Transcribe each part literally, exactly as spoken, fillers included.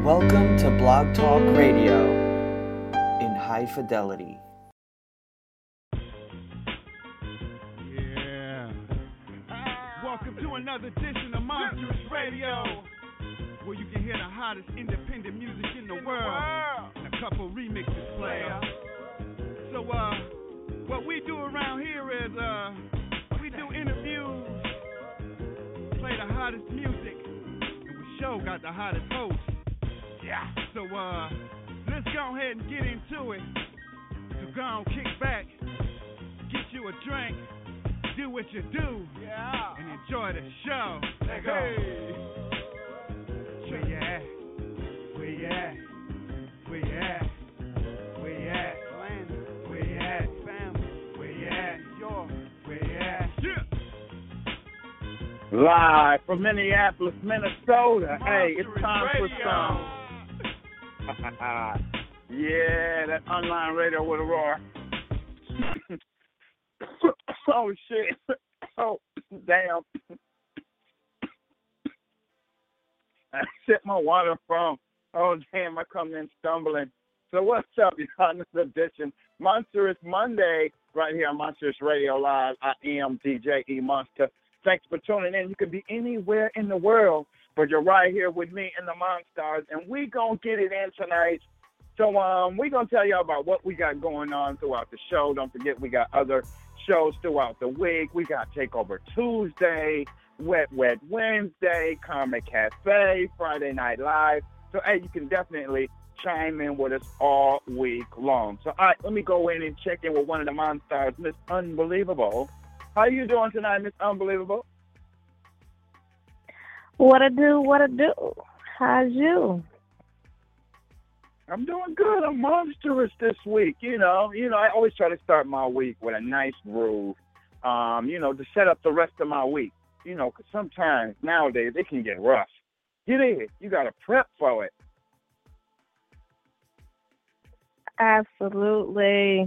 Welcome to Blog Talk Radio in high fidelity. Yeah. Welcome to another edition of Monstrous Radio, where you can hear the hottest independent music in the world and a couple remixes play. So, uh, what we do around here is, uh, we do interviews, play the hottest music, and we show got the hottest hosts. Yeah. So, uh, let's go ahead and get into it. So go on, kick back, get you a drink, do what you do, yeah, and enjoy the show. Let's go. Hey. Where you at? Where you at? Where you at? Where you at? Where you at? Family. Where you at? York. Where you at? Yeah. Live from Minneapolis, Minnesota. Monstrous hey, it's time Radio. For some. Yeah, that online radio with a roar. Oh, shit. Oh, damn. I sipped my water from. Oh, damn, I come in stumbling. So what's up, y'all, in this edition? Monstrous Monday, right here on Monstrous Radio Live. I am D J E Monster. Thanks for tuning in. You could be anywhere in the world, but you're right here with me and the Monstars, and we gonna get it in tonight. So um, we're gonna tell you about what we got going on throughout the show. Don't forget we got other shows throughout the week. We got Takeover Tuesday, Wet Wet Wednesday, Karma Cafe, Friday Night Live. So hey, you can definitely chime in with us all week long. So all right, let me go in and check in with one of the Monstars, Miss Unbelievable. How you doing tonight, Miss Unbelievable? What I do, what I do. How's you? I'm doing good. I'm monstrous this week. You know, you know, I always try to start my week with a nice groove, um, you know, to set up the rest of my week. You know, because sometimes nowadays it can get rough. Get in. You got to prep for it. Absolutely.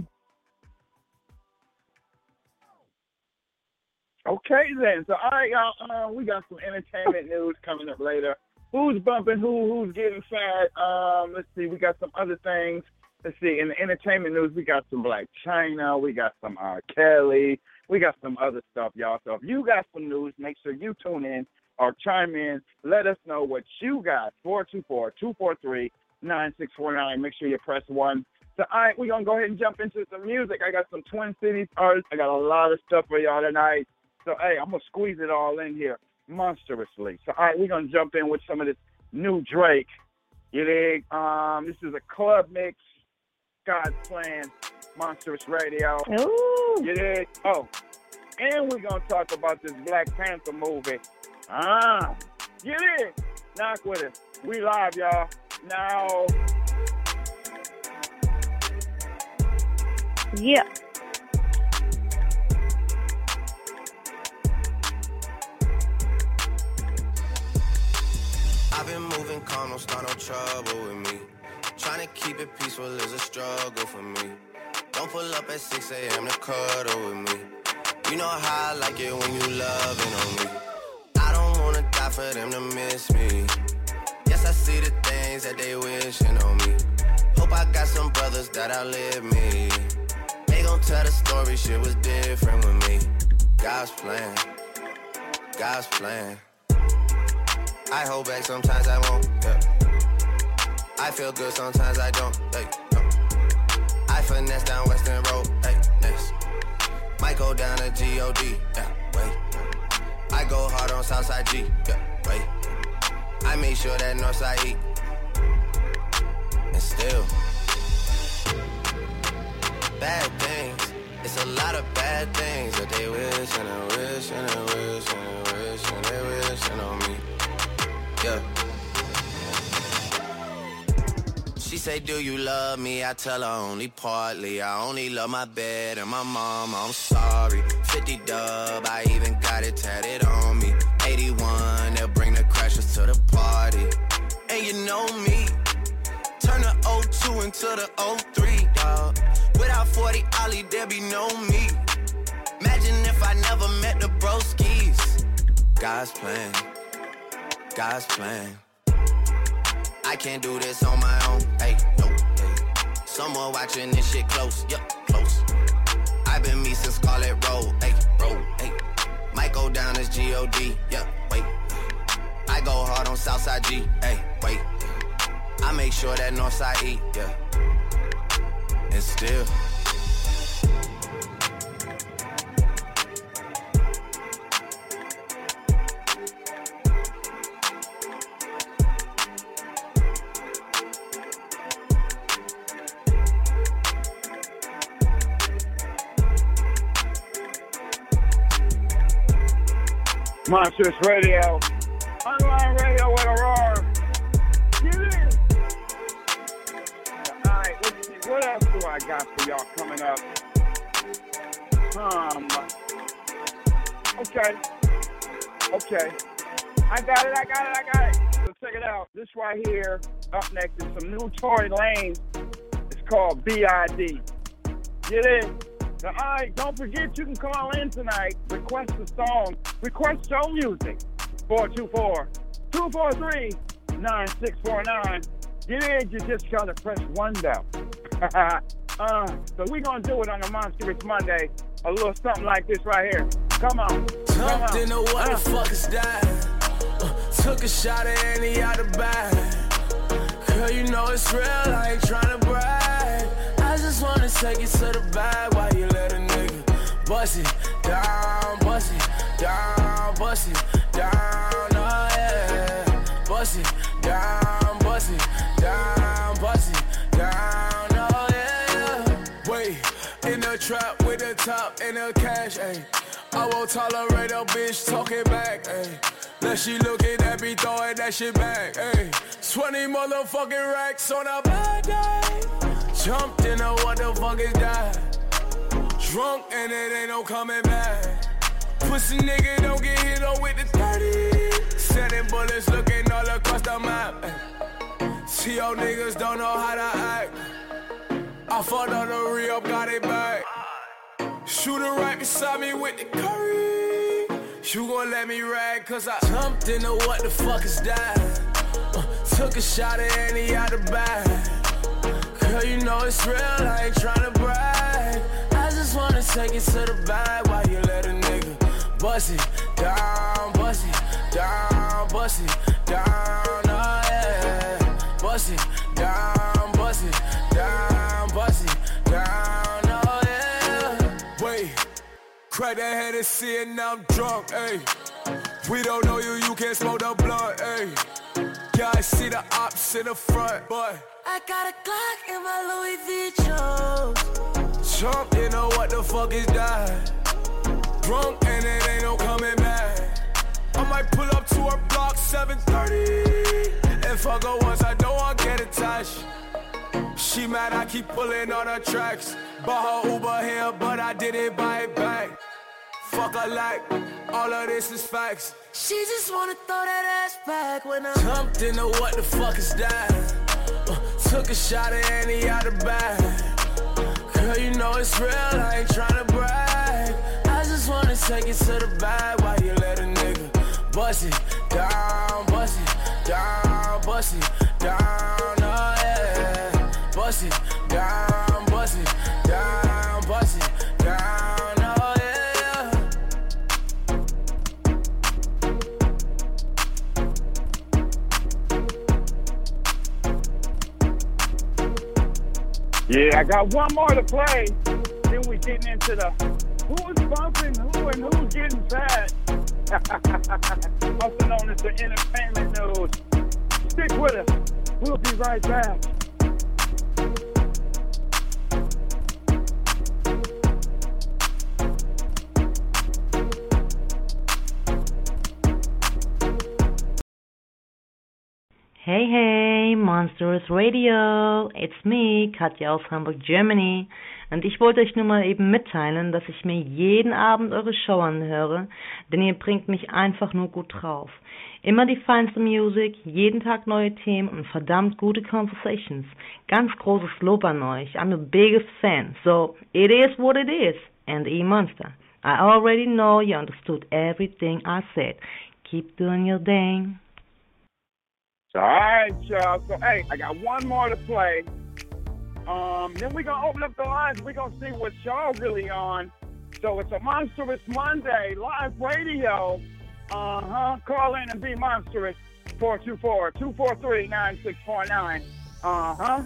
Okay, then. So, all right, y'all. Uh, we got some entertainment news coming up later. Who's bumping who? Who's getting fat? Um, let's see. We got some other things. Let's see. In the entertainment news, we got some Black China. We got some R. Kelly. We got some other stuff, y'all. So if you got some news, make sure you tune in or chime in. Let us know what you got. four two four, two four three, nine six four nine. Make sure you press one. So, all right, we're going to go ahead and jump into some music. I got some Twin Cities artists. I got a lot of stuff for y'all tonight. So, hey, I'm going to squeeze it all in here monstrously. So, all right, we're going to jump in with some of this new Drake. You dig? Um, this is a club mix. God's Plan, Monstrous Radio. Ooh. You dig? Oh, and we're going to talk about this Black Panther movie. Ah, you dig? Knock with it. We live, y'all. Now. Yeah. I've been moving calm, don't start no trouble with me. Trying to keep it peaceful is a struggle for me. Don't pull up at six a.m. to cuddle with me. You know how I like it when you loving on me. I don't wanna die for them to miss me. Yes, I see the things that they wishing on me. Hope I got some brothers that outlive me. They gon' tell the story, shit was different with me. God's plan, God's plan. I hold back, sometimes I won't, yeah. I feel good, sometimes I don't, hey, no. I finesse down Western Road, hey, next. Might go down to G O D, yeah, wait. I go hard on Southside G, yeah, wait. I make sure that Northside eat. And still, bad things, it's a lot of bad things that they wish and they wish and they wish and they wish and they wishing on me. Yeah. She say, do you love me? I tell her only partly. I only love my bed and my mom, I'm sorry. fifty dub, I even got it tatted on me. eighty-one, they'll bring the crashers to the party. And you know me, turn the oh two into the oh three, dawg. Without forty Ollie, there be no me. Imagine if I never met the broskies. God's plan, God's plan. I can't do this on my own. Hey, no, hey. Someone watching this shit close. Yup, close. I've been me since Scarlet Road. Hey, road. Hey. Might go down as G O D. Yup, wait. I go hard on Southside G. Hey, wait. I make sure that Northside eat. Yeah. And still. Monstrous Radio, online radio with a roar. Get in. All right, let's see. What else do I got for y'all coming up? Um. Okay. Okay. I got it. I got it. I got it. So check it out. This right here, up next is some new Tory Lanez. It's called B I D. Get in. Now, all right, don't forget you can call in tonight, request a song, request show music, four two four, two four three, nine six four nine. Get in, you just got to press one bell. uh, so we're going to do it on a Monstrous Monday, a little something like this right here. Come on. Come on. Didn't know what uh. the fuck is that. Uh, took a shot at Annie out the bag. Girl, you know it's real, I ain't trying to brag. I just wanna take it to the bag while you let a nigga bust it down, bust it down, bust it down, oh yeah. Bust it down, bust it down, bust it down, oh yeah. Wait, in the trap with the top and the cash, ayy. I won't tolerate a bitch talking back, ayy. Now she looking at me throwing that shit back, ayy. twenty motherfucking racks on a bad day. Jumped in a what the fuck is that? Drunk and it ain't no coming back. Pussy nigga don't get hit on with the thirty. Setting bullets looking all across the map. See y'all niggas don't know how to act. I fought on the re-up, got it back. Shooter right beside me with the curry. You gon' let me rag cause I jumped into what the fuck is that? Uh, took a shot at Annie out the bag. Girl, you know it's real, I ain't tryna brag. I just wanna take it to the bag while you let a nigga bust it down, bust it down, bust it down, oh yeah. Bust it down, bust it down, bust it down, oh yeah. Wait, crack that head and see it, now I'm drunk, ayy. We don't know you, you can't smoke the blunt, ayy. Yeah, I see the ops in the front, but I got a Glock in my Louis V shoes. Jump, you know what the fuck is that? Drunk and it ain't no coming back. I might pull up to her block seven thirty. And fuck her once, I don't want to get attached. She mad, I keep pulling on her tracks. Bought her Uber here, but I didn't buy it back. Fuck her like, all of this is facts. She just wanna throw that ass back when I jumped into what the fuck is that? Uh, took a shot at Annie out the bag. Girl, you know it's real, I ain't tryna brag. I just wanna take it to the bag while you let a nigga bust it down, bust it down, bust it down, oh yeah. Bust it down, bust it down, bust it down, oh yeah. Yeah, I got one more to play. Then we getting into the who's bumping who and who's getting fat. Also known as the entertainment news. Stick with us. We'll be right back. Hey, hey, Monstrous Radio. It's me, Katja aus Hamburg, Germany. Und ich wollte euch nur mal eben mitteilen, dass ich mir jeden Abend eure Show anhöre, denn ihr bringt mich einfach nur gut drauf. Immer die feinste Musik, jeden Tag neue Themen und verdammt gute Conversations. Ganz großes Lob an euch. I'm the biggest fan. So, it is what it is. And E-Monster, I already know you understood everything I said. Keep doing your thing. So, all right, y'all. So, hey, I got one more to play. Um, then we're going to open up the lines. We're going to see what y'all really on. So, it's a Monstrous Monday live radio. Uh-huh. Call in and be monstrous. four two four, two four three, nine six four nine. Uh-huh.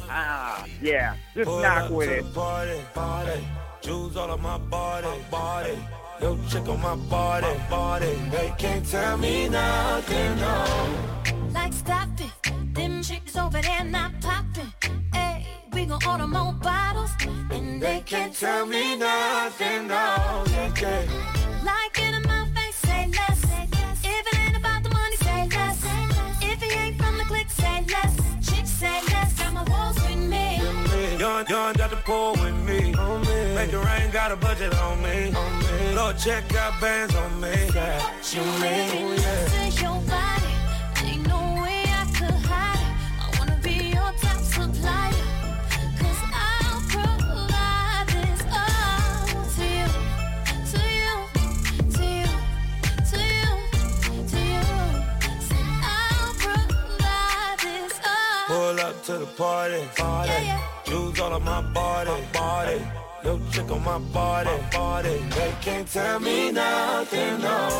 Ah, yeah. Just Pull knock up with to it. the Party, party. Jewels all on my body, body. Yo, chick on my body, body. They can't tell me nothing, no. Like stop it, them chicks over there not popping. Hey, we gon' order more bottles, and they can't tell me nothing, no. Okay. Like it in my face, say less. If it ain't about the money, say less. If it ain't from the click, say less. Chicks say less, got my walls with me. Young, young, got the pool with me. On me. Make it rain, got a budget on me. On me. Lord, check got bands on me. Yeah. You made me lose to your body. Ain't no way I could hide it. I wanna be your top supplier. Cause I'll provide this all to you. To you. To you. To you. To you. Say I'll provide this all. Pull up to the party, party. Yeah, yeah. Jewels all on my body, body. Yo, chick on my body, body. They can't tell me nothing,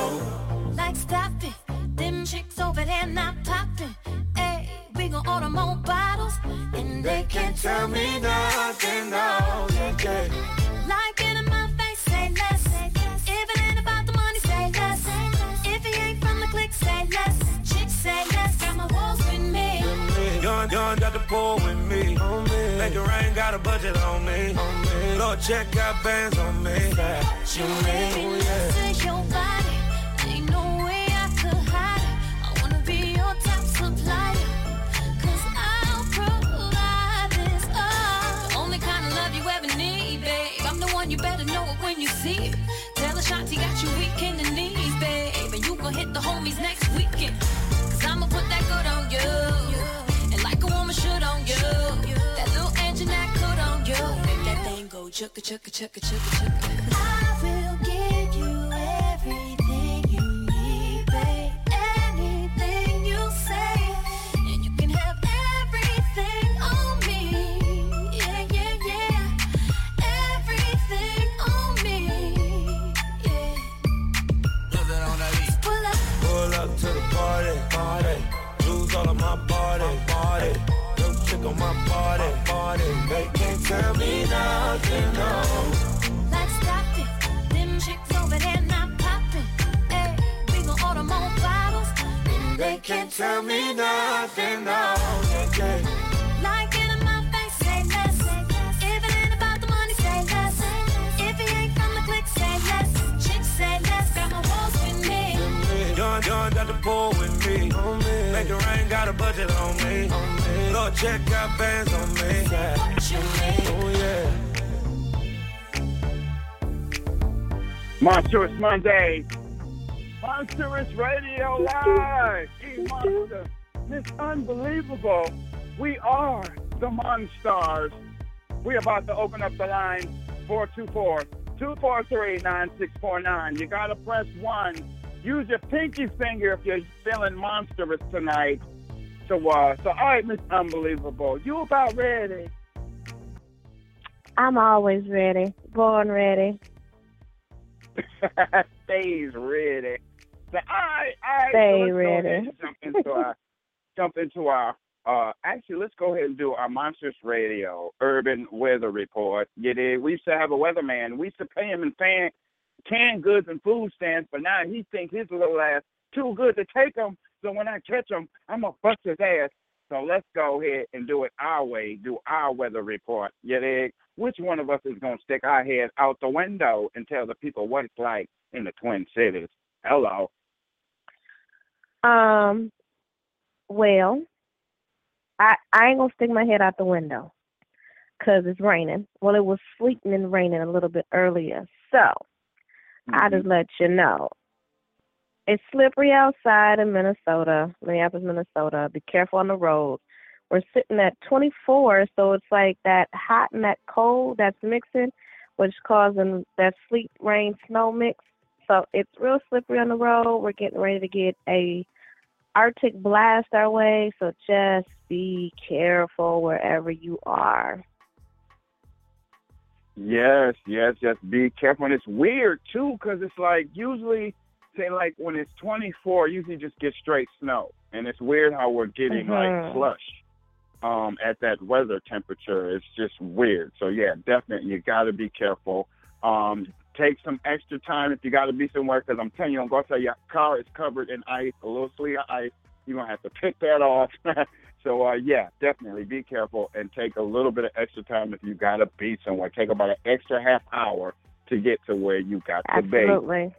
no. Like stop it, them chicks over there not popping. Hey, we gon' order more bottles, and they can't tell me nothing, no. Okay. like it in my face, say less. If it ain't about the money, say less. If it ain't from the click, say less. Chicks say less, got my walls with me. Young, young, got the pool with me. On me. Make it rain, got a budget on me. On me. Lord, check got bands on me. Yeah. You made me lose to your body. Ain't no way I could hide it. I wanna be your top supplier. Cause I'll provide this all. The only kind of love you ever need, babe. I'm the one, you better know it when you see it. Tell Ashanti got you weak in the knees, babe. And you gon' hit the homies next weekend. Cause I'ma put that good on you. And like a woman should on you. That little engine that could on you. Make that thing go chugga chugga chugga chugga chugga. I will give you everything you need, babe. Anything you say, and you can have everything on me. Yeah, yeah, yeah. Everything on me. Yeah. Pull up. Pull up to the party, party. Jewels all on my body, body. Yo, chick on my body, body. They can't tell me nothing, no. Like stop it, them chicks over there not popping. Hey, we gon' order more bottles, and they can't tell me nothing, no. Okay. Like it in my face, say less. If it ain't about the money, say less. If it ain't from the click, say less. Chicks say less, got my walls with me. Young, young, got the pool with me. On me. Make it rain, got a budget on me. On me. Lord, check got bands on me. Yeah. You made Oh, yeah. Monstrous Monday. Monstrous Radio Live. E-Monster. It's unbelievable. We are the Monstars. We're about to open up the line four two four, two four three, nine six four nine. You got to press one. Use your pinky finger if you're feeling monstrous tonight. So, uh, so all right, Miss Unbelievable. You about ready? I'm always ready. Born ready. Stays ready. So, all right, all right. Stay so let's ready. Go ahead and jump into our, jump into our. Uh, actually, let's go ahead and do our Monstrous Radio Urban Weather Report. You did. We used to have a weatherman. We used to pay him in fan, canned goods and food stamps, but now he thinks his little ass too good to take them. So when I catch him, I'm gonna bust his ass. So let's go ahead and do it our way. Do our weather report. You dig? Which one of us is gonna stick our head out the window and tell the people what it's like in the Twin Cities? Hello. Um, well, I I ain't gonna stick my head out the window because it's raining. Well, it was sleeting and raining a little bit earlier, so mm-hmm. I just let you know. It's slippery outside in Minnesota, Minneapolis, Minnesota. Be careful on the road. We're sitting at twenty-four, so it's like that hot and that cold that's mixing, which is causing that sleet, rain, snow mix. So it's real slippery on the road. We're getting ready to get a Arctic blast our way, so just be careful wherever you are. Yes, yes, just be careful. And it's weird, too, because it's like usually, say, like when it's twenty-four, usually just get straight snow. And it's weird how we're getting, Mhm. like, slush um, at that weather temperature. It's just weird. So, yeah, definitely, you got to be careful. Um, take some extra time if you got to be somewhere, because I'm telling you, I'm going to tell you, your car is covered in ice, a little sleeve of ice. You're going to have to pick that off. So, uh, yeah, definitely be careful and take a little bit of extra time if you got to be somewhere. Take about an extra half hour to get to where you got to be. Absolutely.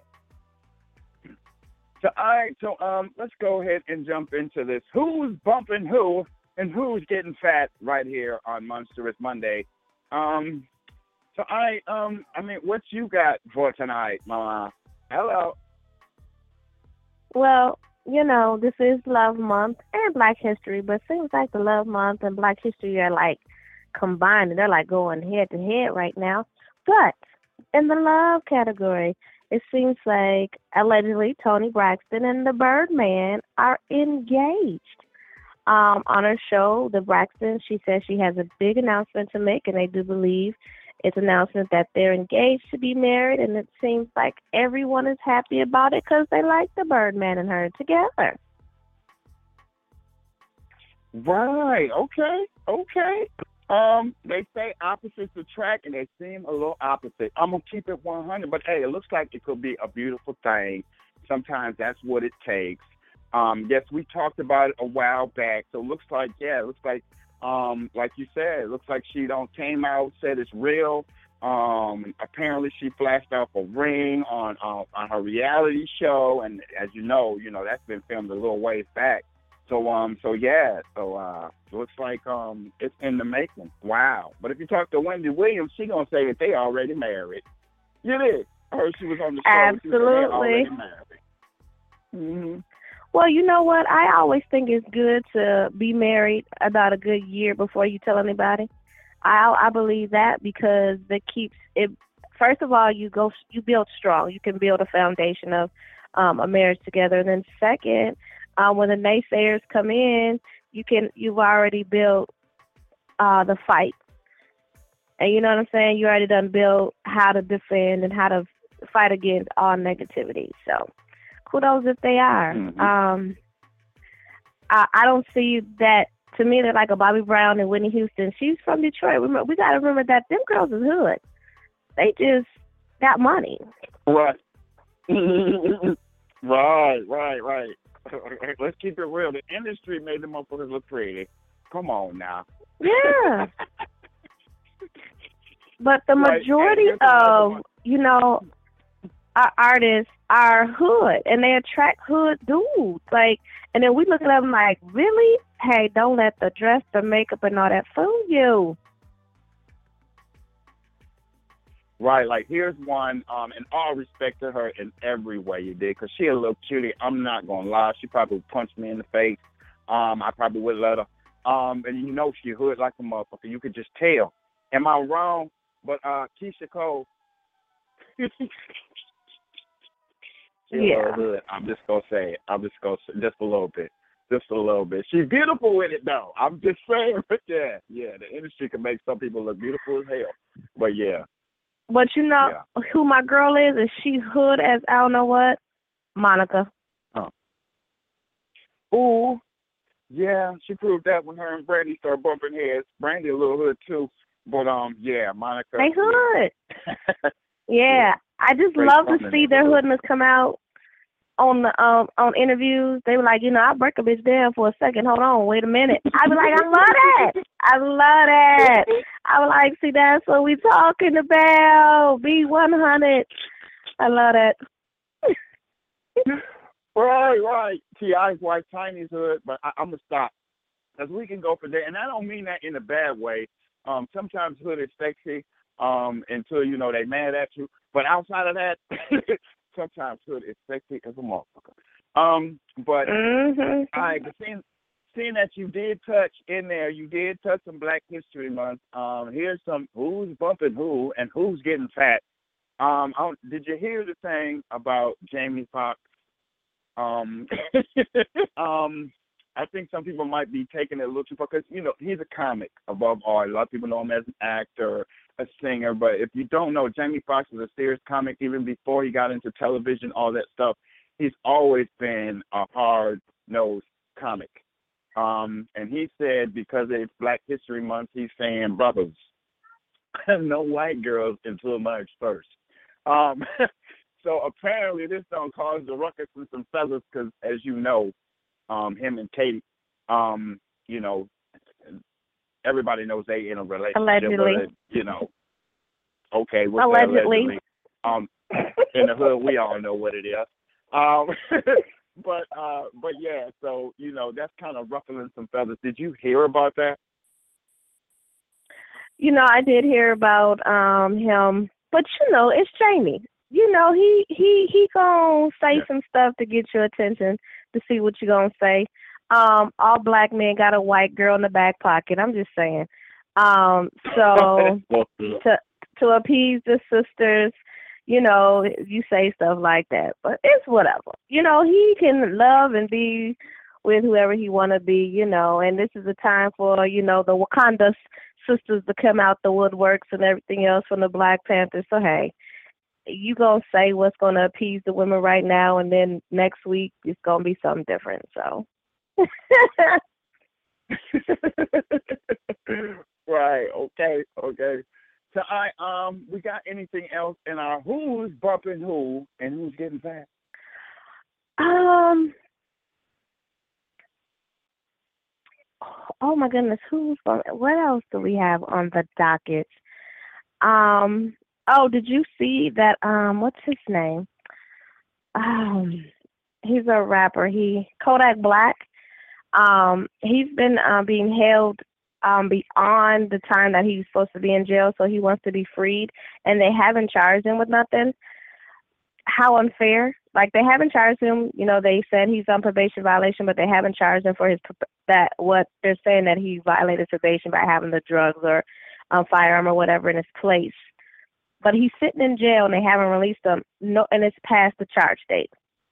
So, all right, so um, let's go ahead and jump into this. Who's bumping who and who's getting fat right here on Monstrous Monday? Um, so, all right, um, I mean, what you got for tonight, Mama? Hello. Well, you know, this is Love Month and Black History, but it seems like the Love Month and Black History are like combined, and they're like going head to head right now. But in the love category, it seems like allegedly Toni Braxton and the Birdman are engaged. Um, on her show, The Braxton, she says she has a big announcement to make, and they do believe it's an announcement that they're engaged to be married, and it seems like everyone is happy about it because they like the Birdman and her together. Right. Okay. Okay. Um, they say opposites attract, and they seem a little opposite. I'm gonna keep it one hundred, but hey, it looks like it could be a beautiful thing. Sometimes that's what it takes. Um, yes, we talked about it a while back, so it looks like yeah, it looks like um, like you said, it looks like she don't came out, said it's real. Um, apparently she flashed off a ring on uh, on her reality show, and as you know, you know that's been filmed a little ways back. So um, so yeah, so uh, looks like um, it's in the making. Wow! But if you talk to Wendy Williams, she gonna say that they already married. You did. I heard she was on the show. Absolutely. She said they already married. Mm-hmm. Well, you know what? I always think it's good to be married about a good year before you tell anybody. I I believe that because that keeps it. First of all, you go you build strong. You can build a foundation of um, a marriage together. And then second, uh, when the naysayers come in, you can you've already built uh, the fight. And you know what I'm saying? You already done build how to defend and how to fight against all negativity. So kudos if they are. Mm-hmm. Um, I, I don't see that. To me, they're like a Bobby Brown and Whitney Houston. She's from Detroit. Remember, we got to remember that them girls is hood. They just got money. Right. right, right, right. Let's keep it real. The industry made them motherfuckers look pretty. Come on now. Yeah. But the Right, majority and here's another of, one. you know, our artists are hood, and they attract hood dudes. Like, and then we look at them like, really? Hey, don't let the dress, the makeup, and all that fool you. Right, like here's one, um, and all respect to her in every way you did, because she a little cutie. I'm not going to lie. She probably would punch me in the face. Um, I probably would let her. Um, and you know she hood like a motherfucker. You could just tell. Am I wrong? But uh, Keisha Cole, she a Yeah. little hood. I'm just going to say it. I'm just going to say just a little bit. Just a little bit. She's beautiful with it, though. I'm just saying. Yeah, yeah. The industry can make some people look beautiful as hell. But, yeah. But you know Yeah. who my girl is? Is she hood as I don't know what? Monica. Huh. Ooh, yeah, she proved that when her and Brandy started bumping heads. Brandy a little hood too, but um, yeah, Monica. They hood. Yeah. Yeah. I just Straight love from to the see their neighborhood. hoodness come out on the um on interviews. They were like, you know, I'll break a bitch down for a second. Hold on, wait a minute. I be like, I love that. I love that. I was like, see, that's what we talking about. B one hundred. I love that. Right, right. T I's wife Tiny's hood, but I, I'm gonna stop because we can go for that, and I don't mean that in a bad way. Um, sometimes hood is sexy, um, until you know they mad at you. But outside of that, sometimes hood is sexy as a motherfucker. Um, but Mhm. all right, but seeing, seeing that you did touch in there, you did touch some Black History Month. Um, here's some who's bumping who and who's getting fat. Um, I don't- did you hear the thing about Jamie Foxx? Um, um, I think some people might be taking it a little too far because, you know, he's a comic above all. A lot of people know him as an actor, a singer. But if you don't know, Jamie Foxx is a serious comic even before he got into television, all that stuff. He's always been a hard-nosed comic. Um, and he said because it's Black History Month, he's saying, brothers, no white girls until March first. Um, so apparently this don't cause the ruckus and some feathers because, as you know, um, him and Katie, um, you know, everybody knows they in a relationship. Allegedly. But, you know, okay. What's allegedly. allegedly? Um, in the hood, we all know what it is. Um, but, uh, but yeah, so, you know, that's kind of ruffling some feathers. Did you hear about that? You know, I did hear about um him, but you know, it's Jamie. You know, he he he gonna say Yeah. some stuff to get your attention to see what you gonna say. Um, all black men got a white girl in the back pocket. I'm just saying. Um, so to to appease the sisters, you know, you say stuff like that, but it's whatever. You know, he can love and be with whoever he wanna be. You know, and this is a time for you know the Wakanda sisters to come out the woodworks and everything else from the Black Panthers. So hey, you gonna say what's gonna appease the women right now, and then next week it's gonna be something different. So. Right. Okay. Okay. So I um, we got anything else in our who's bumping who and who's getting fat? Um. Oh my goodness, who's going? What else do we have on the docket? Um. Oh, did you see that? Um. What's his name? Um. He's a rapper. He Kodak Black. Um. He's been uh, being held um beyond the time that he was supposed to be in jail, so he wants to be freed, and they haven't charged him with nothing. How unfair! Like they haven't charged him. You know, they said he's on probation violation, but they haven't charged him for his that what they're saying that he violated probation by having the drugs or um, firearm or whatever in his place. But he's sitting in jail and they haven't released him. No, and it's past the charge date.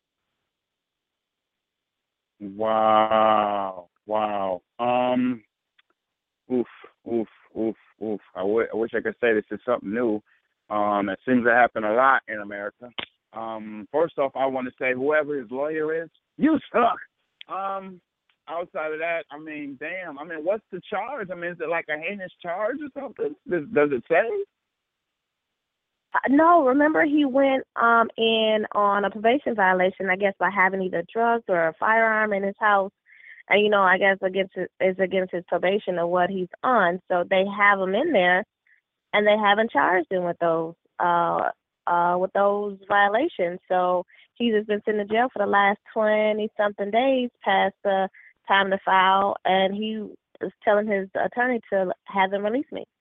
Wow. Wow. Um. Oof. Oof. Oof. Oof. I, w- I wish I could say this is something new. Um. It seems to happen a lot in America. Um. First off, I want to say whoever his lawyer is, you suck. Um. Outside of that, I mean, damn. I mean, what's the charge? I mean, is it like a heinous charge or something? Does, does it say? Uh, no, remember he went um in on a probation violation, I guess, by having either drugs or a firearm in his house. And, you know, I guess against his, is against his probation of what he's on. So they have him in there, and they haven't charged him with those uh uh with those violations. So he's just been sitting in jail for the last twenty-something days past the time to file, and he is telling his attorney to have them release me.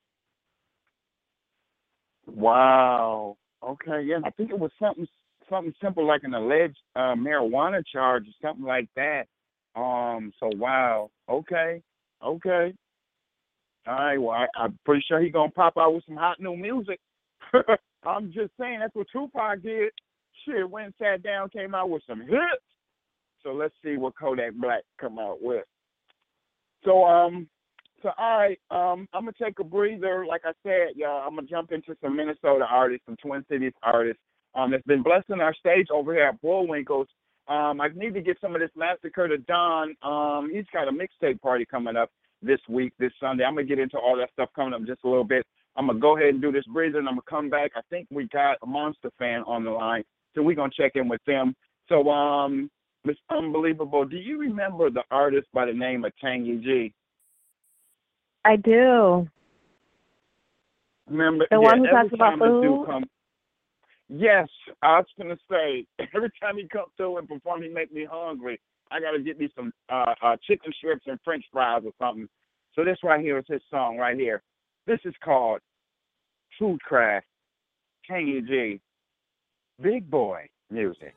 Wow. Okay. Yeah, I think it was something something simple like an alleged uh, marijuana charge or something like that. Um. So wow. Okay. Okay. All right. Well, I, I'm pretty sure he's gonna pop out with some hot new music. I'm just saying that's what Tupac did. Shit, went and sat down, came out with some hits. So let's see what Kodak Black come out with. So um. So, all right, um, I'm going to take a breather. Like I said, y'all, I'm going to jump into some Minnesota artists, some Twin Cities artists um, that's been blessing our stage over here at Bullwinkles. Um, I need to get some of this Massacre to Don. Um, he's got a mixtape party coming up this week, this Sunday. I'm going to get into all that stuff coming up just a little bit. I'm going to go ahead and do this breather, and I'm going to come back. I think we got a Monster fan on the line, so we're going to check in with them. So, um, it's unbelievable. Do you remember the artist by the name of Tangy G? I do. Remember, the yeah, one who every talks about time this food? dude come, yes, I was going to say, every time he comes through and perform, he make me hungry. I got to get me some uh, uh, chicken strips and French fries or something. So this right here is his song right here. This is called Food Craft, Tangy G, Big Boy music.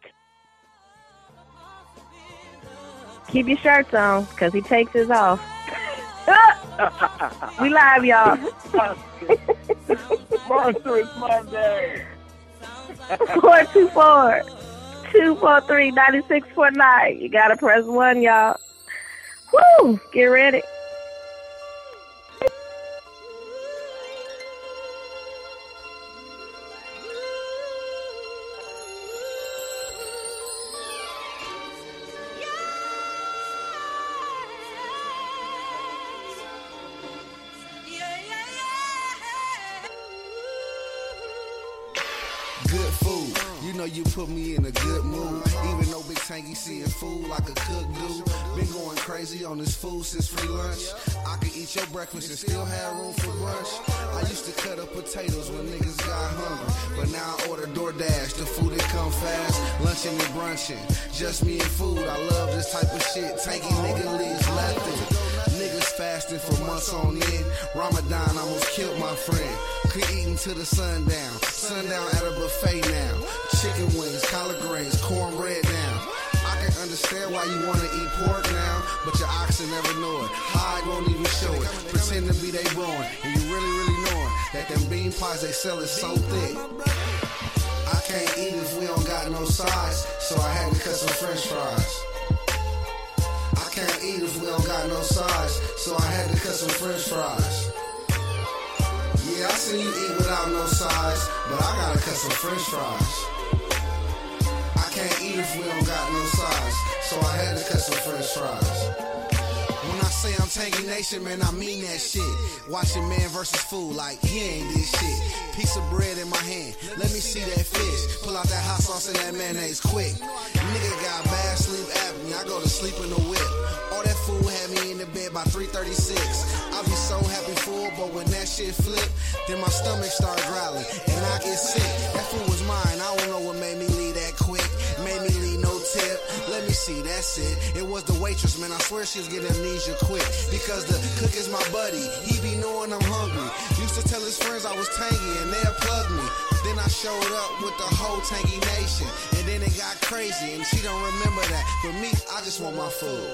Keep your shirts on, because he takes his off. We live, y'all. Monster is Monday. four two four, two four three, nine six four nine. You gotta press one, y'all. Woo! Get ready. Good food, you know you put me in a good mood. Even though Big Tanky seeing food like a cook do. Been going crazy on this food since free lunch. I could eat your breakfast and still have room for brunch. I used to cut up potatoes when niggas got hungry, but now I order DoorDash, the food that come fast. Lunching and brunching, just me and food. I love this type of shit. Tanky nigga leaves left. Niggas fasting for months on end. Ramadan almost killed my friend. Quit eating till the sundown. Sundown at a buffet now. Chicken wings, collard greens, cornbread now. I can understand why you wanna eat pork now, but your oxen never know it. Hide won't even show it. Pretend to be they born, and you really, really knowing that them bean pies they sell is so thick. I can't eat if we don't got no size, so I had to cut some French fries. I can't eat if we don't got no size, so I had to cut some French fries. Yeah, I seen you eat without no size, but I gotta cut some French fries. I can't eat if we don't got no size, so I had to cut some French fries. When I say I'm Tanky Nation, man, I mean that shit. Watching man versus fool like he ain't this shit. Piece of bread in my hand, let me see that fish. Pull out that hot sauce and that mayonnaise quick. Nigga got bad sleep apnea, I go to sleep in the whip. All that food had me in the bed by three thirty-six. I be so happy full, but when that shit flip, then my stomach start growling and I get sick. That food was mine, I don't know what made me leave that quick. Made me leave no tip. Let me see, that's it. It was the waitress, man. I swear she was getting amnesia quick. Because the cook is my buddy. He be knowing I'm hungry. Used to tell his friends I was tangy and they'll plug me. Then I showed up with the whole Tanky Nation. And then it got crazy and she don't remember that. For me, I just want my food.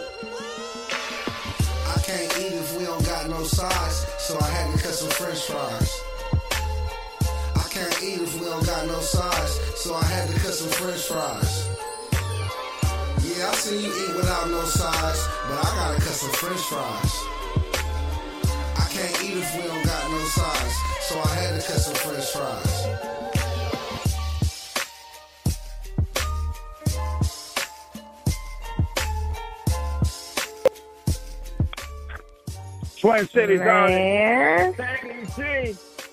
I can't eat if we don't got no size, so I had to cut some French fries. I can't eat if we don't got no size, so I had to cut some French fries. Yeah, I seen you eat without no size, but I gotta cut some French fries. I can't eat if we don't got no size, so I had to cut some French fries. Twin Cities on Man. it. Thank you, G.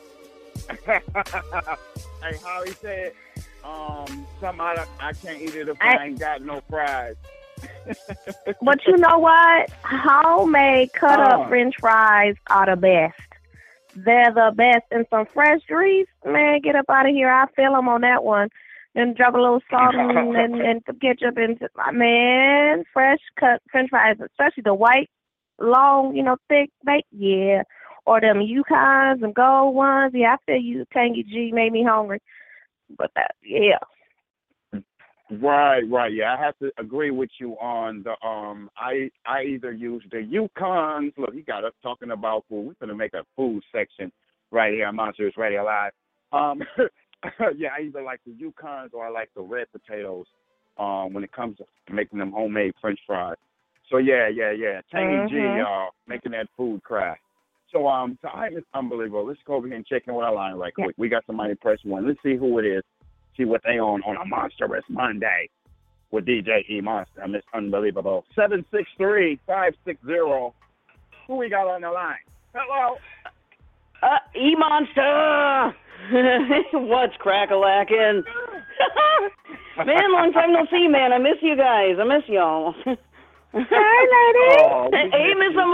Hey, how he said, um, something I, I can't eat it if I, I ain't got no fries. But you know what? Homemade cut up Uh. French fries are the best. They're the best. And some fresh grease, man, get up out of here. I feel them on that one. And drop a little salt and, and, and some ketchup into my man. Fresh cut French fries, especially the white, long, you know, thick bake. Yeah. Or them Yukons and gold ones. Yeah, I feel you. Tangy G made me hungry. But that, yeah. Right, right. Yeah, I have to agree with you on the um I I either use the Yukons. Look, you got us talking about food. We're gonna make a food section right here on Monsters Radio Live. Um yeah, I either like the Yukons or I like the red potatoes um when it comes to making them homemade French fries. So yeah, yeah, yeah. Tangy G Mhm. uh making that food cry. So um so I it's unbelievable. Let's go over here and check in with our line right quick. We got somebody press one. Let's see who it is. See what they on on a Monstrous Monday with D J E Monster. I mean, it's unbelievable. seven six three, five six zero. Who we got on the line? Hello. Uh, E Monster. What's crack-a-lackin'? Man, long time no see, man. I miss you guys. I miss y'all. Hi, lady. Oh, we Hey, miss Miss you.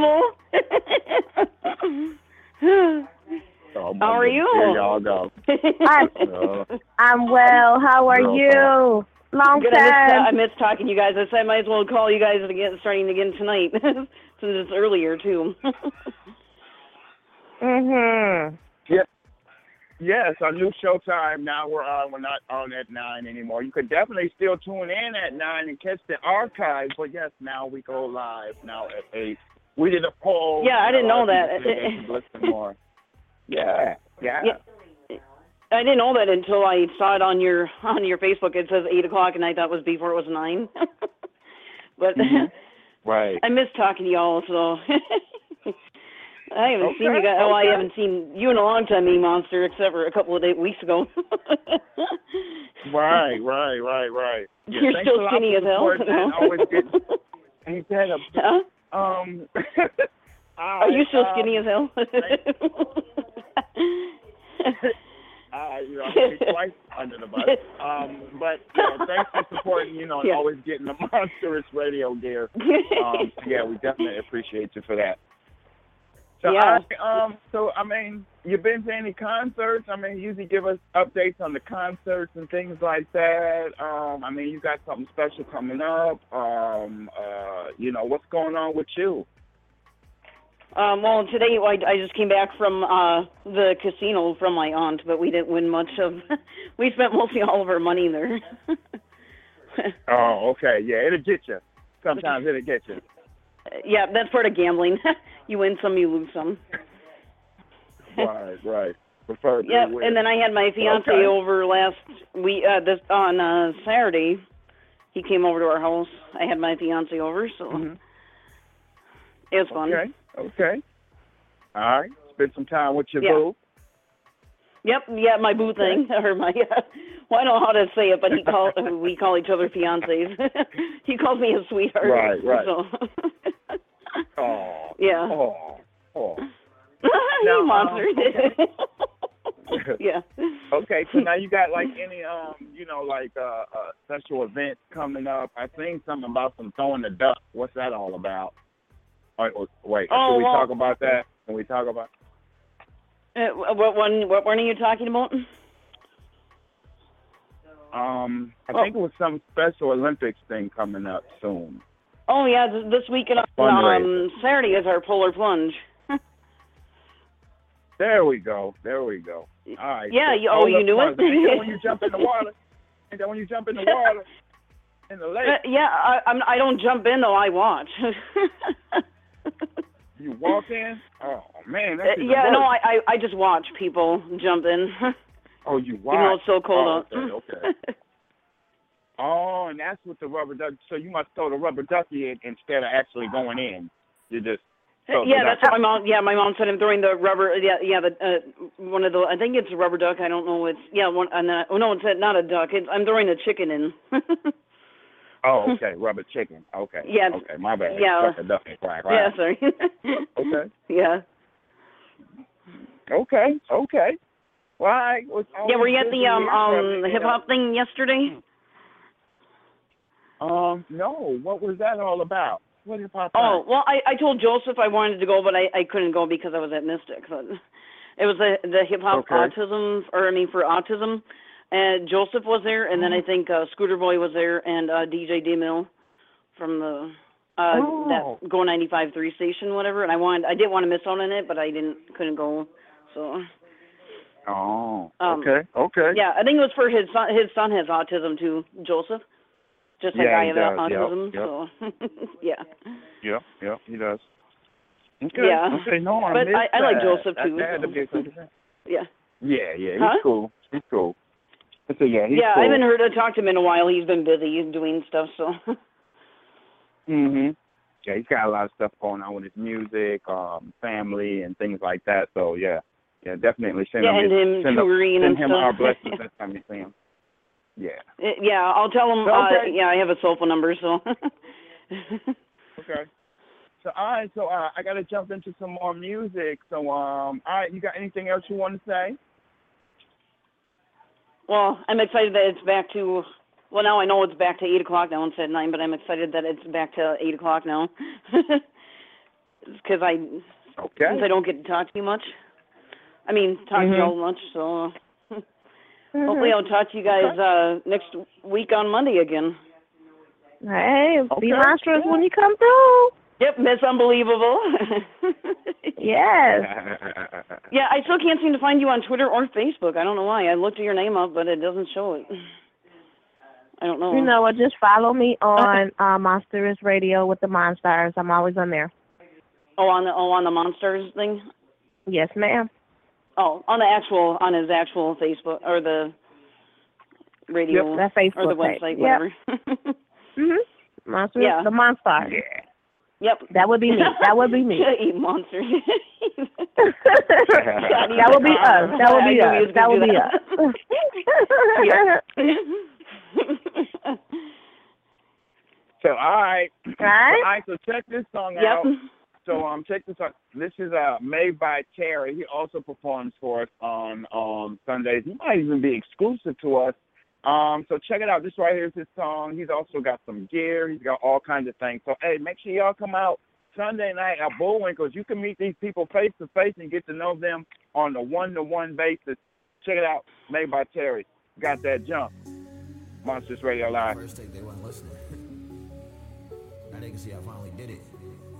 Unbelievable. Oh, my How are goodness. you? Here y'all go. I'm, Uh, I'm well. How are Girl you? Long Good. I miss, I time. miss talking to you guys. I said I might as well call you guys again, starting again tonight, since it's earlier too. Mhm. yeah. Yes, our new showtime now we're on. We're not on at nine anymore. You could definitely still tune in at nine and catch the archives. But yes, now we go live now at eight. We did a poll. Yeah, I and a didn't lot know of that. people said they should listen more. Yeah, yeah. Yeah. I didn't know that until I saw it on your on your Facebook. It says eight o'clock, and I thought it was before it was nine. But Mm-hmm. Right. I miss talking to y'all, so I haven't Okay, seen you guys. Oh, I okay. haven't seen you in a long time, E Monster, except for a couple of days, weeks ago. Right, right, right, right. Yeah, You're thanks still a lot skinny for as hell. supporting that. I always get, ain't that a, Huh? um, Are you still um, skinny as hell? Uh, you know, I'm gonna be twice under the bus. Um, but yeah, thanks for supporting, you know, and Yeah. always getting the monstrous radio gear. Um, yeah, we definitely appreciate you for that. So, Yeah. I, um, so I mean, you been to any concerts? I mean, you usually give us updates on the concerts and things like that. Um, I mean, you got something special coming up. Um, uh, you know, what's going on with you? Um, well, today I, I just came back from uh, the casino from my aunt, but we didn't win much of. We spent mostly all of our money there. Oh, okay, yeah, it'll get you. Sometimes it'll get you. Yeah, that's part of gambling. You win some, you lose some. Right, right. Prefer to Yep, win. and then I had my fiance Okay. over last week. Uh, this on uh, Saturday. He came over to our house. I had my fiance over, so Mhm. it was fun. Okay, okay. All right. Spend some time with your Yeah. boo. Yep, yeah, my boo thing, or my, uh, well, I don't know how to say it, but he call we call each other fiancés. He calls me his sweetheart. Right, right. So. Oh. Yeah. Oh. Oh. You Now, um, monster. okay. Yeah. Okay, so now you got like any um, you know, like uh, uh special events coming up. I seen something about some throwing the duck. What's that all about? Wait, wait. Oh, Can we well- talk about that? Can we talk about? Uh, what one? What one are you talking about? Um, I Oh. think it was some Special Olympics thing coming up soon. Oh yeah, th- this weekend on Fundraiser. um, Saturday is our polar plunge. There we go. There we go. All right. Yeah, so you- oh, hold you up knew front. it? Ain't that when you jump in the water? Ain't that when you jump in the water? In the lake? Uh, yeah, I, I'm. I don't jump in though. I watch. You walk in? Oh, man. Uh, That's even yeah, no, worse. I, I I just watch people jump in. Oh, you watch? Even though it's so cold oh, out. okay, okay. Oh, and that's what the rubber duck. So you must throw the rubber ducky in instead of actually going in. You just. throw the Yeah, duck- that's what my mom. Yeah, my mom said I'm throwing the rubber. Yeah, yeah, the uh, one of the. I think it's a rubber duck. I don't know. It's yeah, one. And uh, oh no, it's not a duck. It's, I'm throwing a chicken in. Oh, okay, rubber chicken. Okay. Yeah. Okay, my bad. Yeah. Duck, duck, quack, Yeah, right. sorry. Okay. Yeah. Okay. Okay. Well, I was Yeah, were you at always the um busy um and, the hip hop thing yesterday? Um, no. What was that all about? What hip hop? Oh, well, I I told Joseph I wanted to go, but I I couldn't go because I was at Mystic. But it was the the hip hop Okay. autism, or I mean for autism. And Joseph was there, and then I think uh, Scooter Boy was there, and uh, D J D Mill from the uh Oh. that Go ninety-five three station, whatever. And I wanted I didn't want to miss out on it, but I didn't couldn't go. So Oh. Um, Okay. Okay. yeah, I think it was for his son. His son has autism too, Joseph. Just like Yeah, I he have does. Yep, autism. yep. So yeah. Yep. Yep. He does. Okay. Yeah. Okay. No, I But missed I- I like that. Joseph, That- too, that had to so. be a good thing. Yeah. Yeah. Yeah. He's Huh? cool. He's cool. I said, yeah. He's yeah, cool. I haven't heard to talk to him in a while. He's been busy doing stuff, so. Mhm. Yeah, he's got a lot of stuff going on with his music, um, family, and things like that. So yeah, yeah, definitely send Yeah, him. and his, him send up- touring send and him stuff. our blessings next time you see him. Yeah. Uh, yeah, I'll tell him. Uh, Okay. yeah, I have a cell phone number, so. Okay. So all right, so uh, I got to jump into some more music. So um, all right, you got anything else you want to say? Well, I'm excited that it's back to. Well, now I know it's back to eight o'clock now instead of nine, but I'm excited that it's back to eight o'clock now. Because I, Okay. since I don't get to talk to you much. I mean, talk to you Mhm. all much, so. uh, Hopefully, I'll talk to you guys uh, next week on Monday again. Hey, be Okay, monstrous yeah. when you come through. Yep, Miss Unbelievable. Yes. Yeah, I still can't seem to find you on Twitter or Facebook. I don't know why. I looked your name up, but it doesn't show it. I don't know. You know what? Just follow me on uh, Monstrous Radio with the Monstars. I'm always on there. Oh, on the oh on the Monsters thing. Yes, ma'am. Oh, on the actual, on his actual Facebook or the radio Yep, that Facebook or the page. website, Yep. whatever. Mhm. Monster. Yeah. The Monster. Yeah. Yep. That would be me. That would be me. Eat monsters. That would be us. That would be us. That would be us. So all right. All right. All right. So check this song Yep. out. So um, check this out. This is uh made by Terry. He also performs for us on um Sundays. He might even be exclusive to us. Um, so check it out. This right here is his song. He's also got some gear. He's got all kinds of things. So hey, make sure y'all come out Sunday night at Bullwinkle's. You can meet these people face to face and get to know them on a one to one basis. Check it out. Made by Terry. Got that jump. Monsters Radio Live. First take, they wasn't listening. Now they can see I finally did it.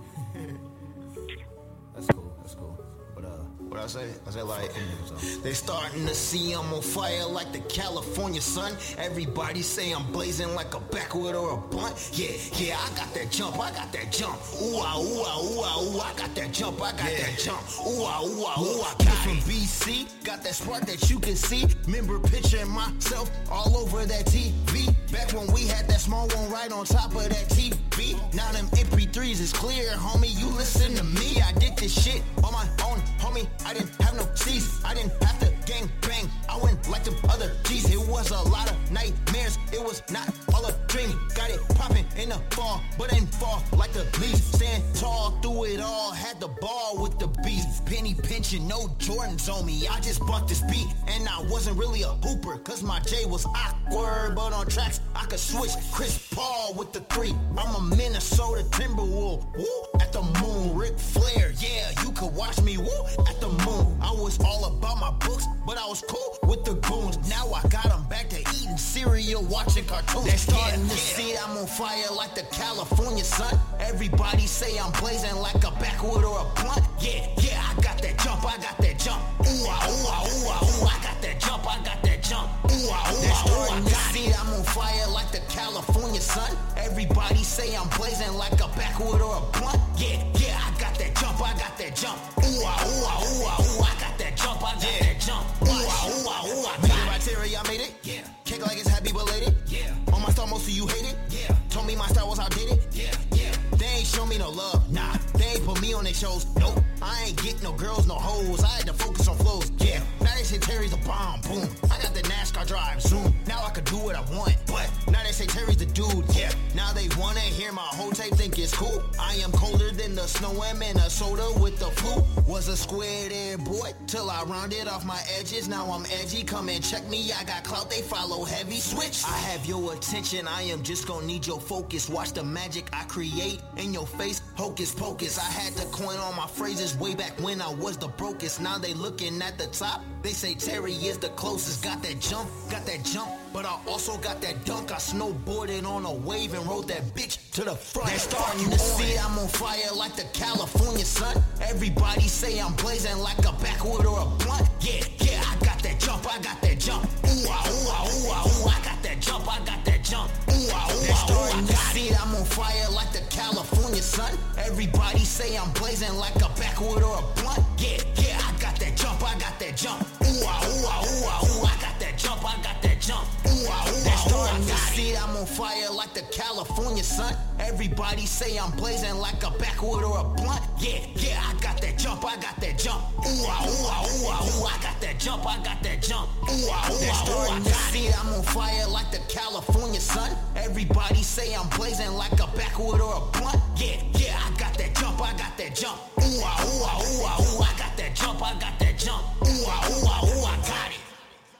That's cool. That's cool. But uh, what I say? I say like they starting to see I'm on fire like the California sun. Everybody say I'm blazing like a backwood or a blunt. Yeah, yeah, I got that jump. I got that jump. Ooh ah, ooh ah, ooh ah, ooh. I got that jump. I got yeah. that jump. Ooh ah, ooh ah, ooh. I got from B C. Got that spark that you can see. Remember picturing myself all over that T V. Back when we had that small one right on top of that T V. Now them M P threes is clear, homie. You listen to me. I did this shit on my own, homie. I didn't have no C's. I didn't have to gang bang. I went like them other G's. It was a lot of nightmares. It was not all a dream. Got it popping in the fall, but ain't fall like the leaves. Stand tall through it all. Had the ball with the beast. Penny pinching, no Jordans on me. I just bought this beat, and I wasn't really a hooper, cause my J was awkward. But on tracks, I could switch. Chris Paul with the three. I'm a Minnesota Timberwolf. Woo, at the moon. Ric Flair, yeah, you could watch me. Woo, at the moon. I was all about my books, but I was cool with the goons. Now I got them back to eating cereal, watching cartoons. They're starting yeah, to yeah. see I'm on fire like the California sun. Everybody say I'm blazing like a backwood or a blunt. Yeah, yeah, I got that jump, I got that jump. Ooh ah, ooh ah, ooh ah, ooh. I got that jump, I got that jump. Ooh ah, ooh ah, ooh. I got see I'm on fire like the California sun. Everybody say I'm blazing like a backwood or a blunt. Yeah, yeah, I got that jump, I got that jump. Ooh ah, ooh ah, ooh ah, ooh. I got that jump, I got yeah. that jump. Ooh ah, ooh ah, ooh ah. Made it by Terry, I made it. Yeah. Kick like it's happy belated. Yeah. On my style, most of you hate it. Yeah. Told me my style was outdated. Yeah. Yeah. They ain't show me no love. Nah. They ain't put me on their shows. Nope. I ain't get no girls, no hoes. I had to focus on flows. Yeah. Now they say Terry's a bomb. Boom. I got the NASCAR drive. Zoom. Now I can do what I want. But now they say Terry's the dude. Yeah. Now they wanna hear my whole tape, think it's cool. I am colder than the snow in Minnesota with the flu. Was a square there, boy, till I rounded off my edges. Now I'm edgy. Come and check me. I got clout. They follow heavy. Switch. I have your attention. I am just gonna need your focus. Watch the magic I create in your face. Hocus pocus. I had to coin all my phrases way back when I was the brokest. Now they looking at the top. They say Terry is the closest. Got that jump, got that jump, but I also got that dunk. I snowboarded on a wave and rode that bitch to the front. They're starting to see I'm on fire like the California sun. Everybody say I'm blazing like a backwood or a blunt. Yeah, yeah, I got that jump, I got that jump. Ooh ah, ooh ah, ooh ah, ooh. I got that jump, I got that jump. Ooh ah, ooh ah, ooh. I got it. I'm on fire like the California sun. Everybody say I'm blazing like a backwood or a blunt. Yeah, yeah, I got that jump, I got that jump. Ooh ah, ooh ah, ooh ah, ooh. I got that jump, I got that jump. Ooh ah, ooh ah, ooh. I got it. I'm on fire like the California sun. Everybody say I'm blazing like a backwood or a blunt. Yeah, yeah, I got that jump, I got that jump. Ooh ah, ooh ah, ooh ah, ooh. I got that jump, I got that jump. Ooh ah, ooh ah, ooh. I got it. I'm on fire like the California sun. Everybody say I'm blazing like a backwood or a blunt. Yeah, yeah, I got that jump, I got that jump. Ooh ah, ooh ah, ooh ah, ooh. I got that jump, I got that jump. Ooh ah, ooh ah, ooh. I got it.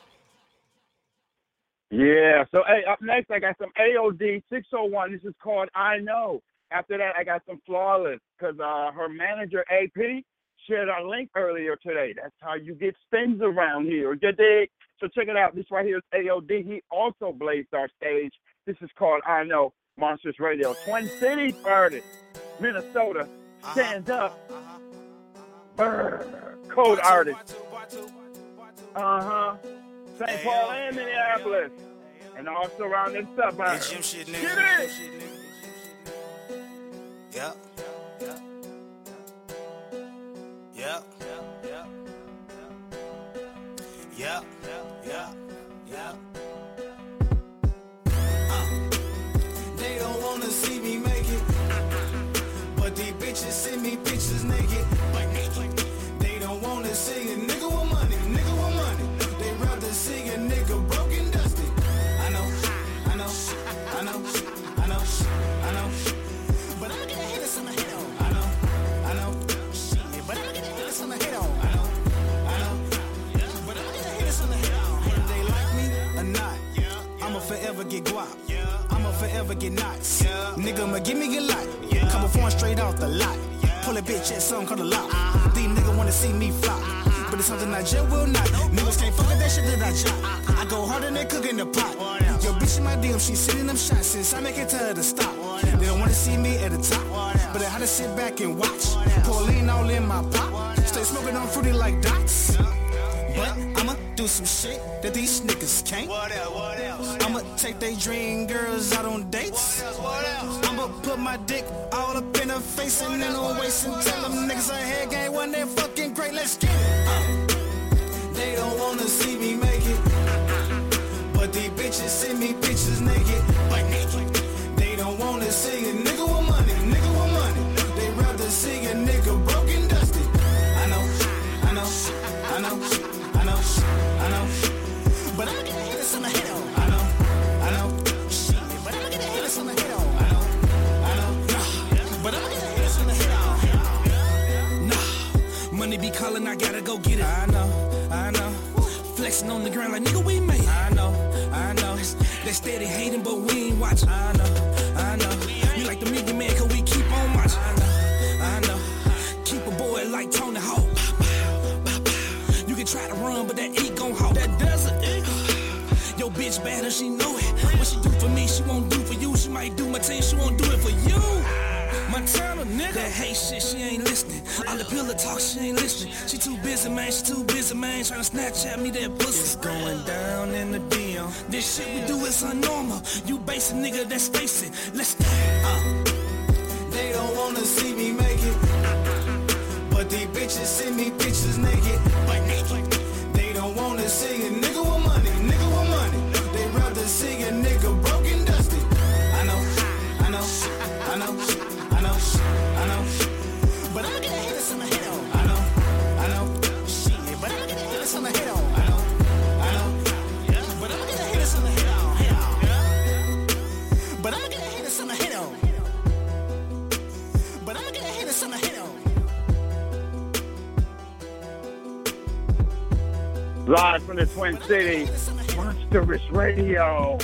Yeah. So, hey, up next, I got some A O D six oh one. This is called I Know. After that, I got some Flawless because uh, her manager, A P, shared our link earlier today. That's how you get spins around here. You dig? So check it out. This right here is A O D. He also blazed our stage. This is called I Know, Monsters Radio. Twin Cities artist, Minnesota, stand up. Brr, cold artist. Uh-huh. Saint Paul and Minneapolis. And all surrounding suburbs. Get it! Yeah. Yeah. Yeah. Yeah, yeah, yeah. They don't wanna see me make it, but these bitches send me pictures naked. They don't wanna see a nigga with money, nigga with money. They rather see a nigga broken dusty. I know, I know, I know, I know, I know. But I'm gonna hit us on the head on. I know, I know, shit. But I'm gonna hit us on the head on. I know, I know, but I'm gonna hit us on the head on. Whether they like me or not, I'ma forever get guap. I'ma forever get knots. Nigga, I'ma give me a lot. Couple foreign straight off the lot. Pull a bitch at something called a lot. These niggas wanna see me flop, but it's something I just will not. Niggas can't fuck with that shit that I drop. I go harder than cook in the pot. Yo, bitch in my D M, she sitting them shots since I make it tell her to stop. They don't wanna see me at the top, but I had to sit back and watch. Pour lean all in my pot. Stay smoking on fruity like dots. But I'ma do some shit that these niggas can't. What else? What else? I'ma take they dream girls out on dates. What else? What else? I'ma put my dick all up in her face and then on waist and tell them niggas I head game when they're fucking great. Let's get it. Uh, they don't wanna see me make it, but these bitches send me pictures naked. They don't wanna see a nigga with money, nigga with money. They rather see a nigga broken dusty. I know, I know, I know. I know, I know, but I'm gonna hit us on the head on. I know, I know, shit, but I'm gonna hit us on the head on. I know, I know, nah, but I'm gonna hit us on the head on. Nah, money be calling, I gotta go get it. I know, I know, flexing on the ground like nigga we made it. I know, I know, they steady hating, but we ain't watching. I know, I know, we like the media man, cause we keep on watching. I know, I know, keep a boy like Tony Hawk. Try to run, but that E gon' hold. That desert, yo, bitch bad and she know it. What she do for me, she won't do for you. She might do my team, she won't do it for you. Montana, nigga. That hate shit, she ain't listening. All the pillar talk, she ain't listening. She too busy, man, she too busy, man. Tryna Snapchat me that pussy. It's going down in the D M. This shit we do is unnormal. You basic nigga, that's facing. Let's go. Uh. They don't wanna see me make it, but these bitches send me pictures naked. They don't wanna see a nigga with money, nigga with money. They rather see a nigga broken dusty. I know, I know, I know, I know, I know. But I'm gonna hit us on the head on. I know, I know, shit. But I'm gonna hit us on the head on. I know, I know, but I'm gonna hit us on the head on. But I'm gonna hit us on the head on. But I'm gonna hit us on the head on. Live from the Twin Cities, Monstrous Radio.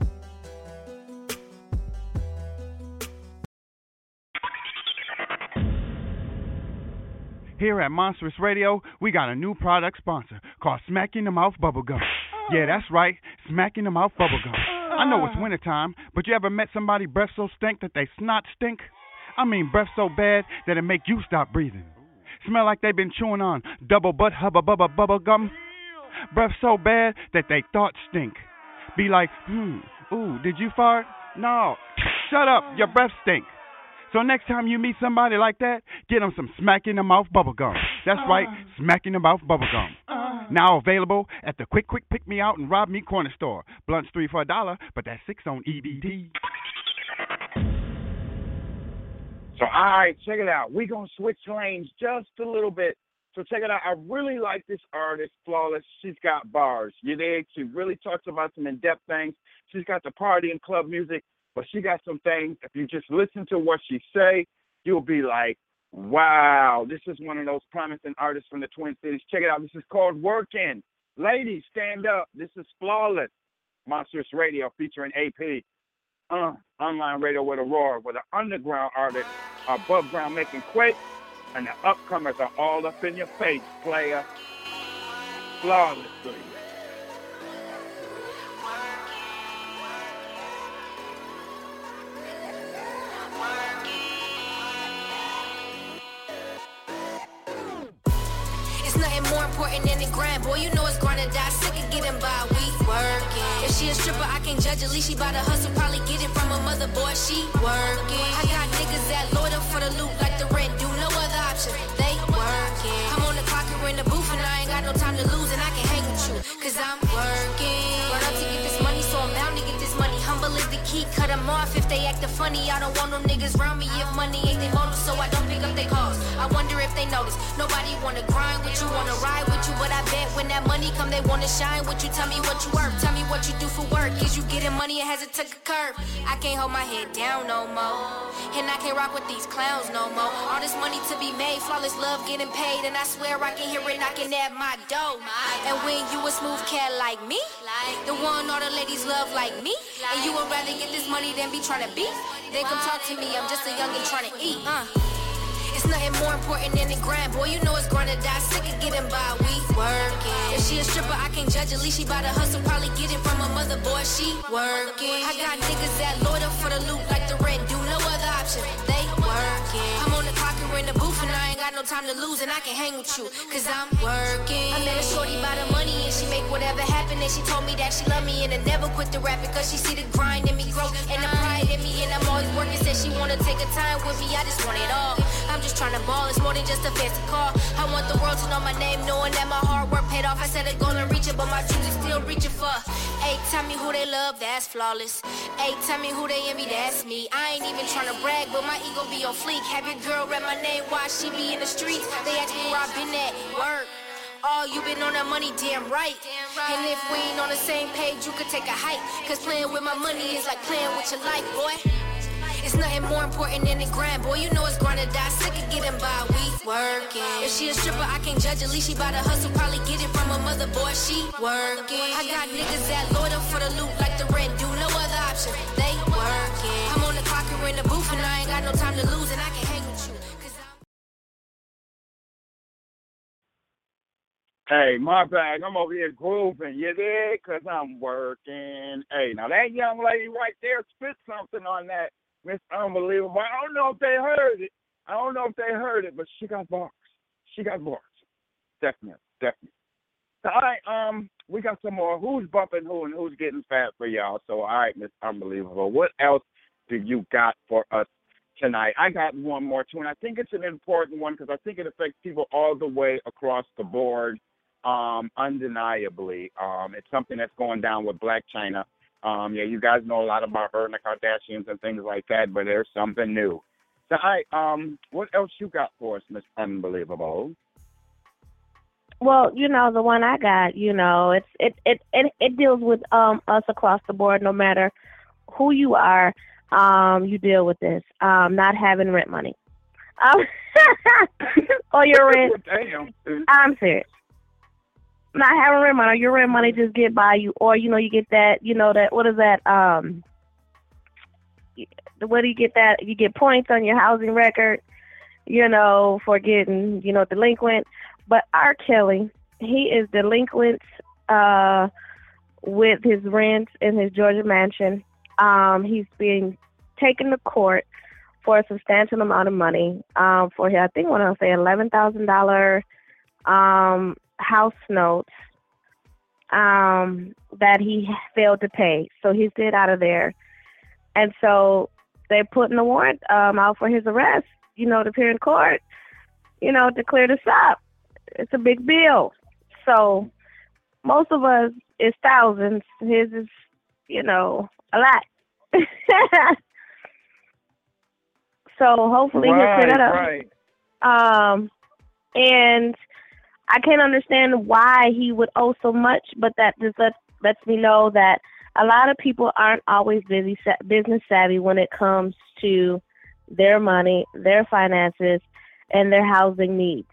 Here at Monstrous Radio, we got a new product sponsor called Smack in the Mouth Bubblegum. Yeah, that's right, Smack in the Mouth Bubblegum. I know it's wintertime, but you ever met somebody breath so stink that they snot stink? I mean breath so bad that it make you stop breathing. Smell like they been chewing on double butt hubba bubba bubble gum. Breath so bad that they thoughts stink. Be like, hmm, ooh, did you fart? No. Shut up, your breath stink. So next time you meet somebody like that, get them some Smack in the Mouth Bubblegum. That's right, Smack in the Mouth Bubblegum. Now available at the Quick Quick Pick Me Out and Rob Me Corner Store. Blunts three for a dollar, but that's six on E B D. So, all right, check it out. We're going to switch lanes just a little bit. So check it out. I really like this artist, Flawless. She's got bars. You dig? She really talks about some in-depth things. She's got the party and club music, but she got some things. If you just listen to what she say, you'll be like, wow, this is one of those promising artists from the Twin Cities. Check it out. This is called Workin'. Ladies, stand up. This is Flawless. Monstrous Radio featuring A P. Uh, online radio with a roar, with an underground artist, above ground making quake. And the upcomers are all up in your face, player. Flawlessly. It's nothing more important than the grind, boy. You know it's grind or die. Sick of getting by, we working. If she a stripper, I can't judge. At least she bout to hustle. Probably get it from her mother, boy. She working. I got niggas that loyal for the loot like the rent. Do no other option. They working. I'm on the clock or in the booth, and I ain't got no time to lose, and I can hang with you. cause I'm working. Run up to get this money, so I'm bound to get this money. Humble is the key, cut them off if they actin' funny. I don't want no niggas round me if money ain't they motive, so I don't pick up they calls. I wonder if they notice. Nobody wanna grind with you, wanna ride with you, but I bet when that money come, they wanna shine with you. Tell me what you worth, tell me what you do for work. Is you getting money, it hasn't took a curve. I can't hold my head down no more, and I can't rock with these clowns no more. All this money to be made, flawless love getting paid, and I swear I can hear it knocking at my door. And when you a smooth cat like me, the one all the ladies love like me, and you would rather get this money than be trying to beat, then come talk to me, I'm just a youngin' trying to eat. Uh. It's nothing more important than the grind, boy, you know it's gonna die, sick of getting by, we working. If she a stripper, I can't judge, at least she bout to hustle, probably get it from her mother, boy, she working. I got niggas that loiter for the loot like the rent, do no other option, they working. I'm on the clock and we're in the booth and I ain't got no time to lose, and I can hang with you, cause I'm working. I met a shorty by the money and she make whatever happen, and she told me that she love me and I never quit the rapping, cause she see the grind in me grow, and the pride in me, and I'm always working, said she wanna take her time with me, I just want it all. I'm just trying to ball, it's more than just a fancy car. I want the world to know my name, knowing that my hard work paid off. I set a goal and reach it, but my dreams is still reaching for. Hey, tell me who they love, that's flawless. Hey, tell me who they envy, that's me. I ain't even trying to brag, but my ego be on fleek. Have your girl read my name while she be in the streets. They ask me where I been at, work. Oh, you been on that money, damn right. And if we ain't on the same page, you could take a hike, cause playing with my money is like playing with your life, boy. It's nothing more important than the grind, boy, you know it's gonna die, sick of getting by, we working. If she a stripper, I can't judge, at least she bout to hustle, probably get it from her mother, boy, she working. I got niggas that loiter for the loot like the rent, do no other option, they working. I'm on the clock and we're in the booth and I ain't got no time to lose, and I can hang with you. Hey, my bag, I'm over here grooving, you dig? Because I'm working. Hey, now that young lady right there spit something on that. It's unbelievable. I don't know if they heard it. I don't know if they heard it, but she got bars. She got bars. Definitely, definitely. So, all right, um, we got some more. Who's bumping who and who's getting fat for y'all? So, all right, Miss Unbelievable. What else do you got for us tonight? I got one more, too, and I think it's an important one because I think it affects people all the way across the board, um, undeniably. Um, it's something that's going down with Blac Chyna. Um, yeah, you guys know a lot about her and the Kardashians and things like that, but there's something new. So, all right, um, what else you got for us, Miss Unbelievable? Well, you know, the one I got, you know, it's it it it, it deals with um us across the board, no matter who you are, um, you deal with this. Um, not having rent money. Um, or your rent. Damn. I'm serious. Not having rent money, or your rent money just get by you, or you know you get that, you know that what is that? Um, what do you get that? You get points on your housing record, you know, for getting you know delinquent. But R. Kelly, he is delinquent uh, with his rent in his Georgia mansion. Um, he's being taken to court for a substantial amount of money um, for I think what I'll say eleven thousand dollar. Um, house notes um, that he failed to pay. So he's get out of there. And so they're putting a warrant um, out for his arrest, you know, to appear in court, you know, to clear this up. It's a big bill. So most of us is thousands. His is, you know, a lot. So hopefully right, he'll clear that up. Right. Um, and I can't understand why he would owe so much, but that just lets, lets me know that a lot of people aren't always busy, business savvy when it comes to their money, their finances, and their housing needs.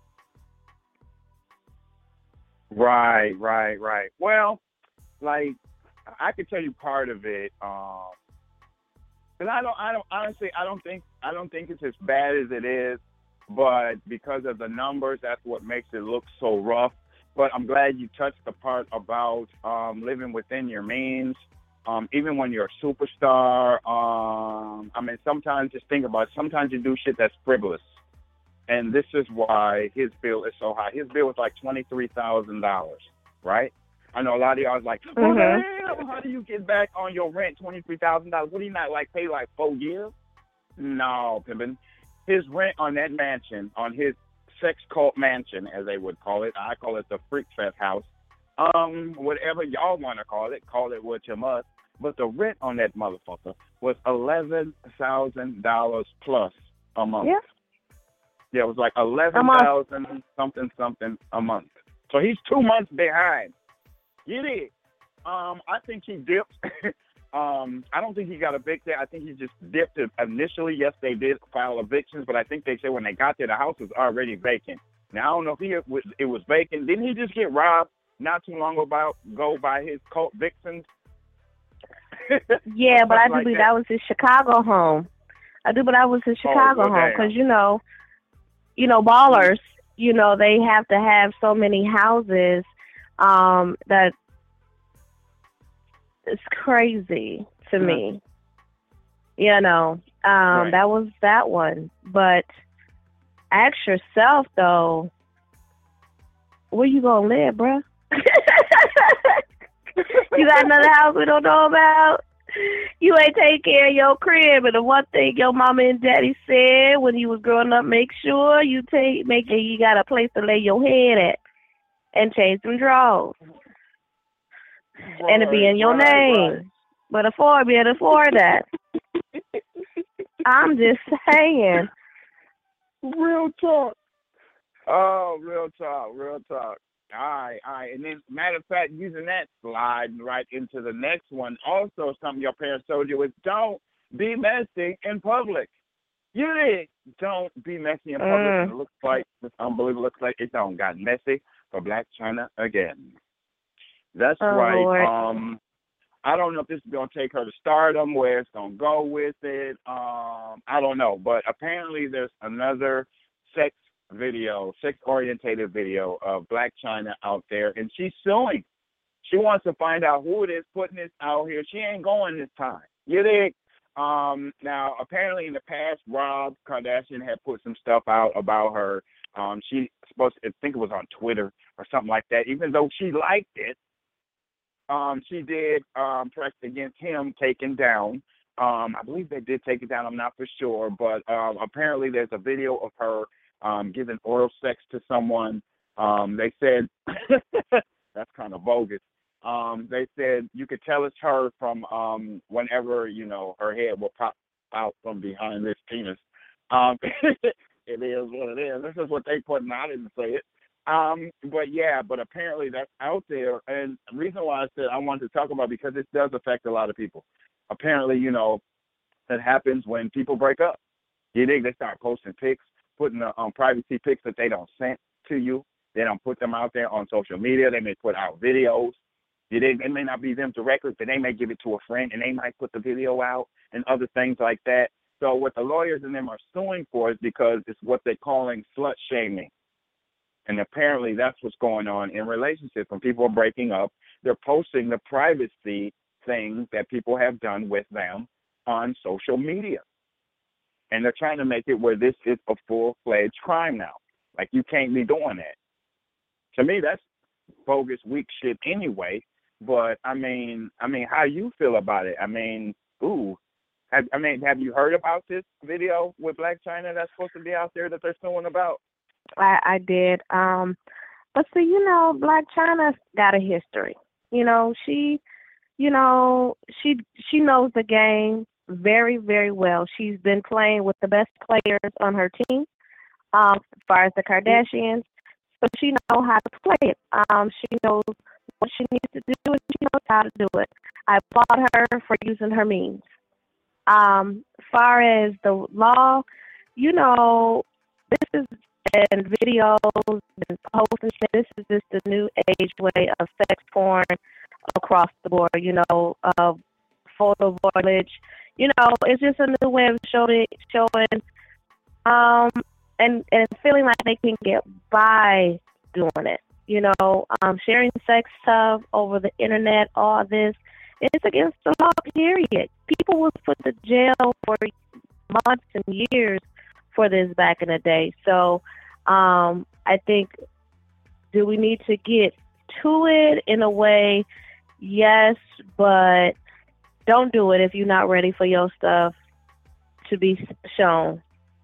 Right, right, right. Well, like I could tell you part of it, um, but I don't, I don't honestly, I don't think, I don't think it's as bad as it is. But because of the numbers, that's what makes it look so rough. But I'm glad you touched the part about um, living within your means. Um, even when you're a superstar, um, I mean, sometimes just think about it. Sometimes you do shit that's frivolous. And this is why his bill is so high. His bill was like twenty-three thousand dollars, right? I know a lot of y'all is like, well, Mm-hmm. how do you get back on your rent twenty-three thousand dollars? What do you not, like, pay like four years? No, pimpin'. His rent on that mansion, on his sex cult mansion, as they would call it, I call it the Freak Fest house, um, whatever y'all want to call it, call it what you must. But the rent on that motherfucker was eleven thousand dollars plus a month. Yeah. Yeah, it was like eleven thousand something something a month. So he's two months behind. You did. Um, I think he dipped. um, I don't think he got evicted. I think he just dipped it initially. Yes, they did file evictions, but I think they said when they got there, the house was already vacant. Now, I don't know if he it was, it was vacant. Didn't he just get robbed not too long about go by his cult vixens? Yeah, but I do like believe that. that was his Chicago home. I do, but that was his Chicago well, home damn. because you know, you know, ballers, you know, they have to have so many houses um, that it's crazy to Mhm. me. You know, um, Right. that was that one. But ask yourself though, where you gonna live, bruh? You got another house we don't know about? You ain't take care of your crib. And the one thing your mama and daddy said when you was growing up, make sure you take, make sure you got a place to lay your head at and change some drawers. And it be in your Right, name. right. But afford, be able to afford that. I'm just saying. Real talk. Oh, real talk, real talk. All right, all right. And then, matter of fact, using that slide right into the next one, also something your parents told you is don't be messy in public. You did. Don't be messy in public. Mm. It looks like, it's unbelievable. It looks like it don't got messy for Blac Chyna again. That's Oh, right. Lord. Um, I don't know if this is going to take her to stardom, where it's going to go with it. Um, I don't know. But apparently there's another sex video, sex-orientated video of Blac Chyna out there, and she's suing. She wants to find out who it is putting this out here. She ain't going this time. You dig? Um, now, apparently in the past, Rob Kardashian had put some stuff out about her. Um, she supposed to, I think it was on Twitter or something like that. Even though she liked it, um, she did um, press against him taken down. Um, I believe they did take it down. I'm not for sure, but um, apparently there's a video of her um, giving oral sex to someone. Um, they said that's kind of bogus. Um, they said you could tell it's her from um, whenever, you know, her head will pop out from behind this penis. Um, it is what it is. This is what they put, and I didn't say it. Um, but yeah, but apparently that's out there. And the reason why I said I wanted to talk about it, because it does affect a lot of people. Apparently, you know, that happens when people break up. You think they start posting pics, putting the um, privacy pics that they don't send to you. They don't put them out there on social media. They may put out videos. You think it may not be them directly, but they may give it to a friend, and they might put the video out and other things like that. So what the lawyers and them are suing for is because it's what they're calling slut shaming. And apparently that's what's going on in relationships. When people are breaking up, they're posting the privacy things that people have done with them on social media. And they're trying to make it where this is a full-fledged crime now. Like, you can't be doing that. To me, that's bogus, weak shit anyway. But, I mean, I mean, how you feel about it? I mean, ooh. Have, I mean, have you heard about this video with Blac Chyna that's supposed to be out there that they're suing about? I, I did. Um, but see, you know, Blac Chyna's got a history. You know, she, you know, she she knows the game very, very well. She's been playing with the best players on her team, um, as far as the Kardashians. So she knows how to play it. Um, she knows what she needs to do, and she knows how to do it. I applaud her for using her means. Um, as far as the law, you know, this is and videos and posting shit. This is just the new age way of sex porn across the board, you know, of photo voyage. You know, it's just a new way of showing, showing um, and, and feeling like they can get by doing it. You know, um, sharing sex stuff over the internet, all this, it's against the law, period. People was put to jail for months and years for this back in the day. So um, I think, do we need to get to it in a way? Yes, but don't do it if you're not ready for your stuff to be shown.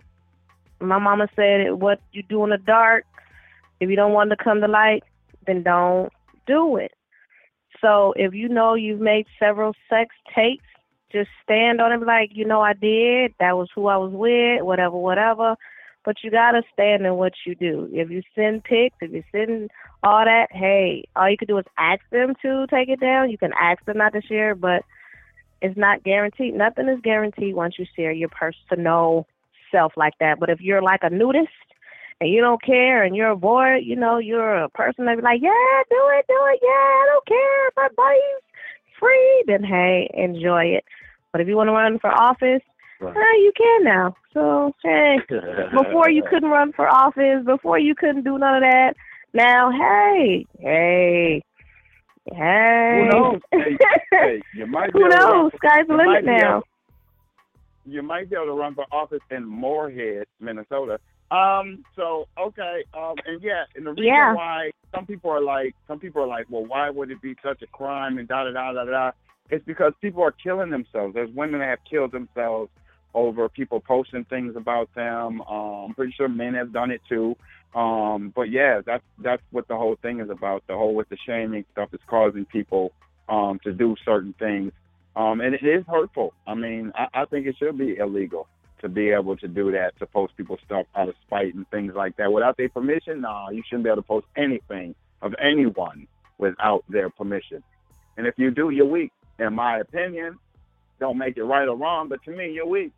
My mama said, what you do in the dark, if you don't want to come to light, then don't do it. So if you know you've made several sex tapes, just stand on it like, you know, I did. That was who I was with, whatever, whatever. But you got to stand in what you do. If you send pics, if you send all that, hey, all you can do is ask them to take it down. You can ask them not to share, but it's not guaranteed. Nothing is guaranteed once you share your personal self like that. But if you're like a nudist and you don't care and you're a boy, you know, you're a person that be like, yeah, do it, do it, yeah, I don't care, my body's free, then hey, enjoy it. But if you want to run for office, right. eh, you can now. So, hey, before you couldn't run for office, before you couldn't do none of that, now, hey, hey, hey. Who knows? Hey, hey, you might be Who able to knows? run for, Sky's the limit now. Able, you might be able to run for office in Moorhead, Minnesota. Um. So okay. Um. And yeah. And the reason yeah. why some people are like, some people are like, well, why would it be such a crime and da da da da da? It's because people are killing themselves. There's women that have killed themselves over people posting things about them. Um, I'm pretty sure men have done it too. Um. But yeah, that's that's what the whole thing is about. The whole with the shaming stuff is causing people um to do certain things. Um. And it is hurtful. I mean, I, I think it should be illegal to be able to do that, to post people's stuff out of spite and things like that. Without their permission, nah, you shouldn't be able to post anything of anyone without their permission. And if you do, you're weak. In my opinion, don't make it right or wrong, but to me, you're weak.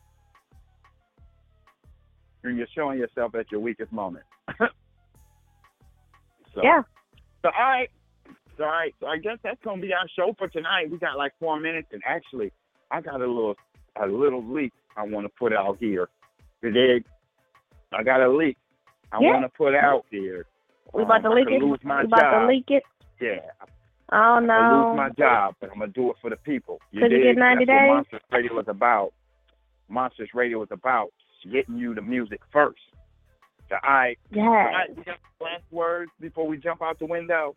And you're showing yourself at your weakest moment. so, yeah. So, all right. So, all right. So I guess that's going to be our show for tonight. We got like four minutes, and actually, I got a little, a little leak I want to put out here. You dig? I got a leak I yeah. want to put out here. We about to um, leak it? Lose my we about job. to leak it? Yeah. Oh, no. I'm going to lose my job, but I'm going to do it for the people. You Could you get ninety That's days? what Monsters Radio is about. Monsters Radio is about getting you the music first. So, all right. Yeah. All right, we got last words before we jump out the window.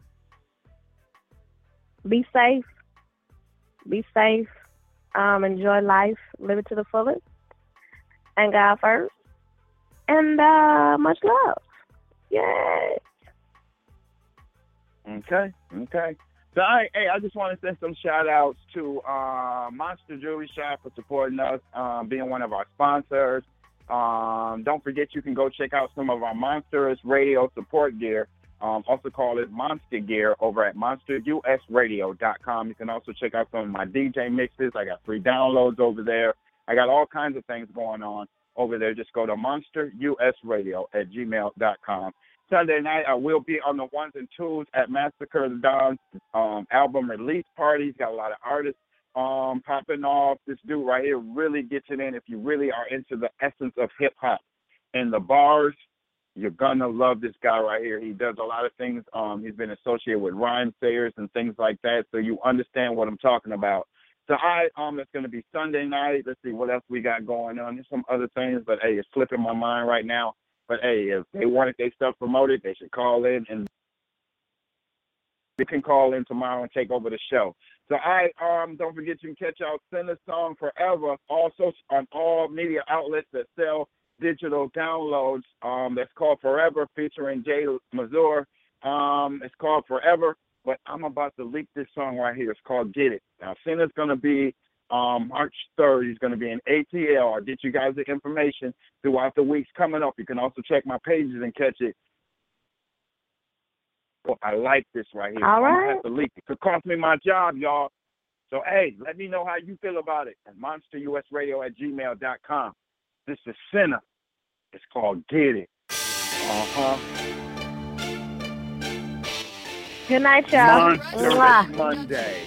Be safe. Be safe. Um, enjoy life. Live it to the fullest. And God first. And uh, much love. Yes. Okay. Okay. So, all right, hey, I just want to send some shout-outs to uh, Monster Jewelry Shop for supporting us, um, being one of our sponsors. Um, don't forget you can go check out some of our Monsters Radio support gear. Um, also call it Monster Gear over at monster u s radio dot com. You can also check out some of my D J mixes. I got free downloads over there. I got all kinds of things going on over there. Just go to monster u s radio at gmail dot com. Sunday night, I will be on the ones and twos at Massacre the Don's um, album release party. He's got a lot of artists um, popping off. This dude right here really gets it in. If you really are into the essence of hip-hop and the bars, you're going to love this guy right here. He does a lot of things. Um, he's been associated with rhyme sayers and things like that, so you understand what I'm talking about. So, I, um, it's going to be Sunday night. Let's see what else we got going on. There's some other things, but, hey, it's slipping my mind right now. But, hey, if they wanted their stuff promoted, they should call in, and they can call in tomorrow and take over the show. So, I um, don't forget you can catch out Sinner's Song Forever, also on all media outlets that sell digital downloads. Um, that's called Forever, featuring Jay Mazur. Um, it's called Forever, but I'm about to leak this song right here. It's called Get It. Now, Sinner's going to be Um, March third, he's going to be in A T L. I'll get you guys the information throughout the weeks coming up. You can also check my pages and catch it. Well, I like this right here. All right. I'm going to have to leak it. It could cost me my job, y'all. So, hey, let me know how you feel about it at monster u s radio at gmail dot com. This is Sinner. It's called Get It. Uh-huh. Good night, y'all. Monster Monday.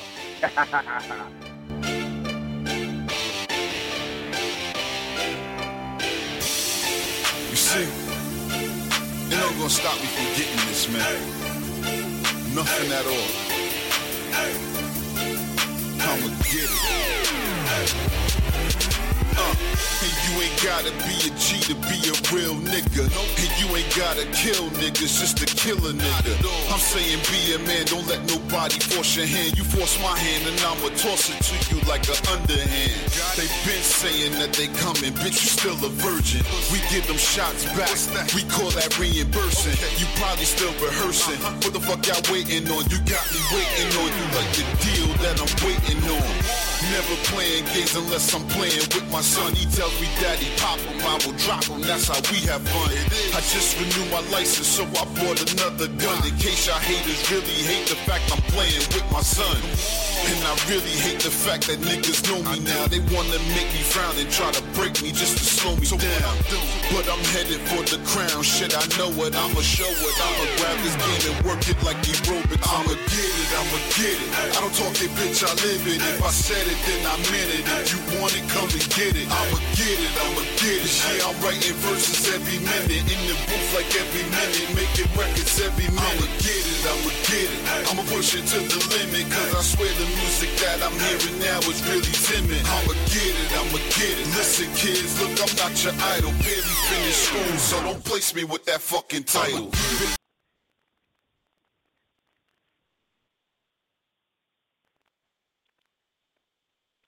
You see, it ain't gonna stop me from getting this, man. Nothing at all. I'ma get it. Uh, and you ain't gotta be a G to be a real nigga. And you ain't gotta kill niggas just to kill a nigga. I'm saying be a man, don't let nobody force your hand. You force my hand and I'ma toss it to you like an underhand. They been saying that they coming, bitch, you still a virgin. We give them shots back, we call that reimbursing. You probably still rehearsing. What the fuck y'all waiting on? You got me waiting on you like the deal that I'm waiting on. Never playing games unless I'm playing with my son. He tells me, daddy, pop him, I will drop him. That's how we have fun. I just renewed my license, so I bought another gun. In case y'all haters really hate the fact I'm playing with my son. And I really hate the fact that niggas know me now. They wanna make me frown and try to break me just to slow me down. But I'm headed for the crown. Shit, I know it, I'ma show it. I'ma grab this game and work it like aerobics. I'ma get it, I'ma get it. I don't talk it, bitch, I live it. If I said it, then I meant it. If you want it, come and get it. I'ma get it, I'ma get it. Yeah, I'm writing verses every minute. In the booth like every minute. Making records every minute. I'ma get it, I'ma get it. I'ma push it to the limit. Cause I swear the music that I'm hearing now is really timid. I'ma get it, I'ma get it. Listen, kids, look, I'm not your idol. Barely finished school, so don't place me with that fucking title.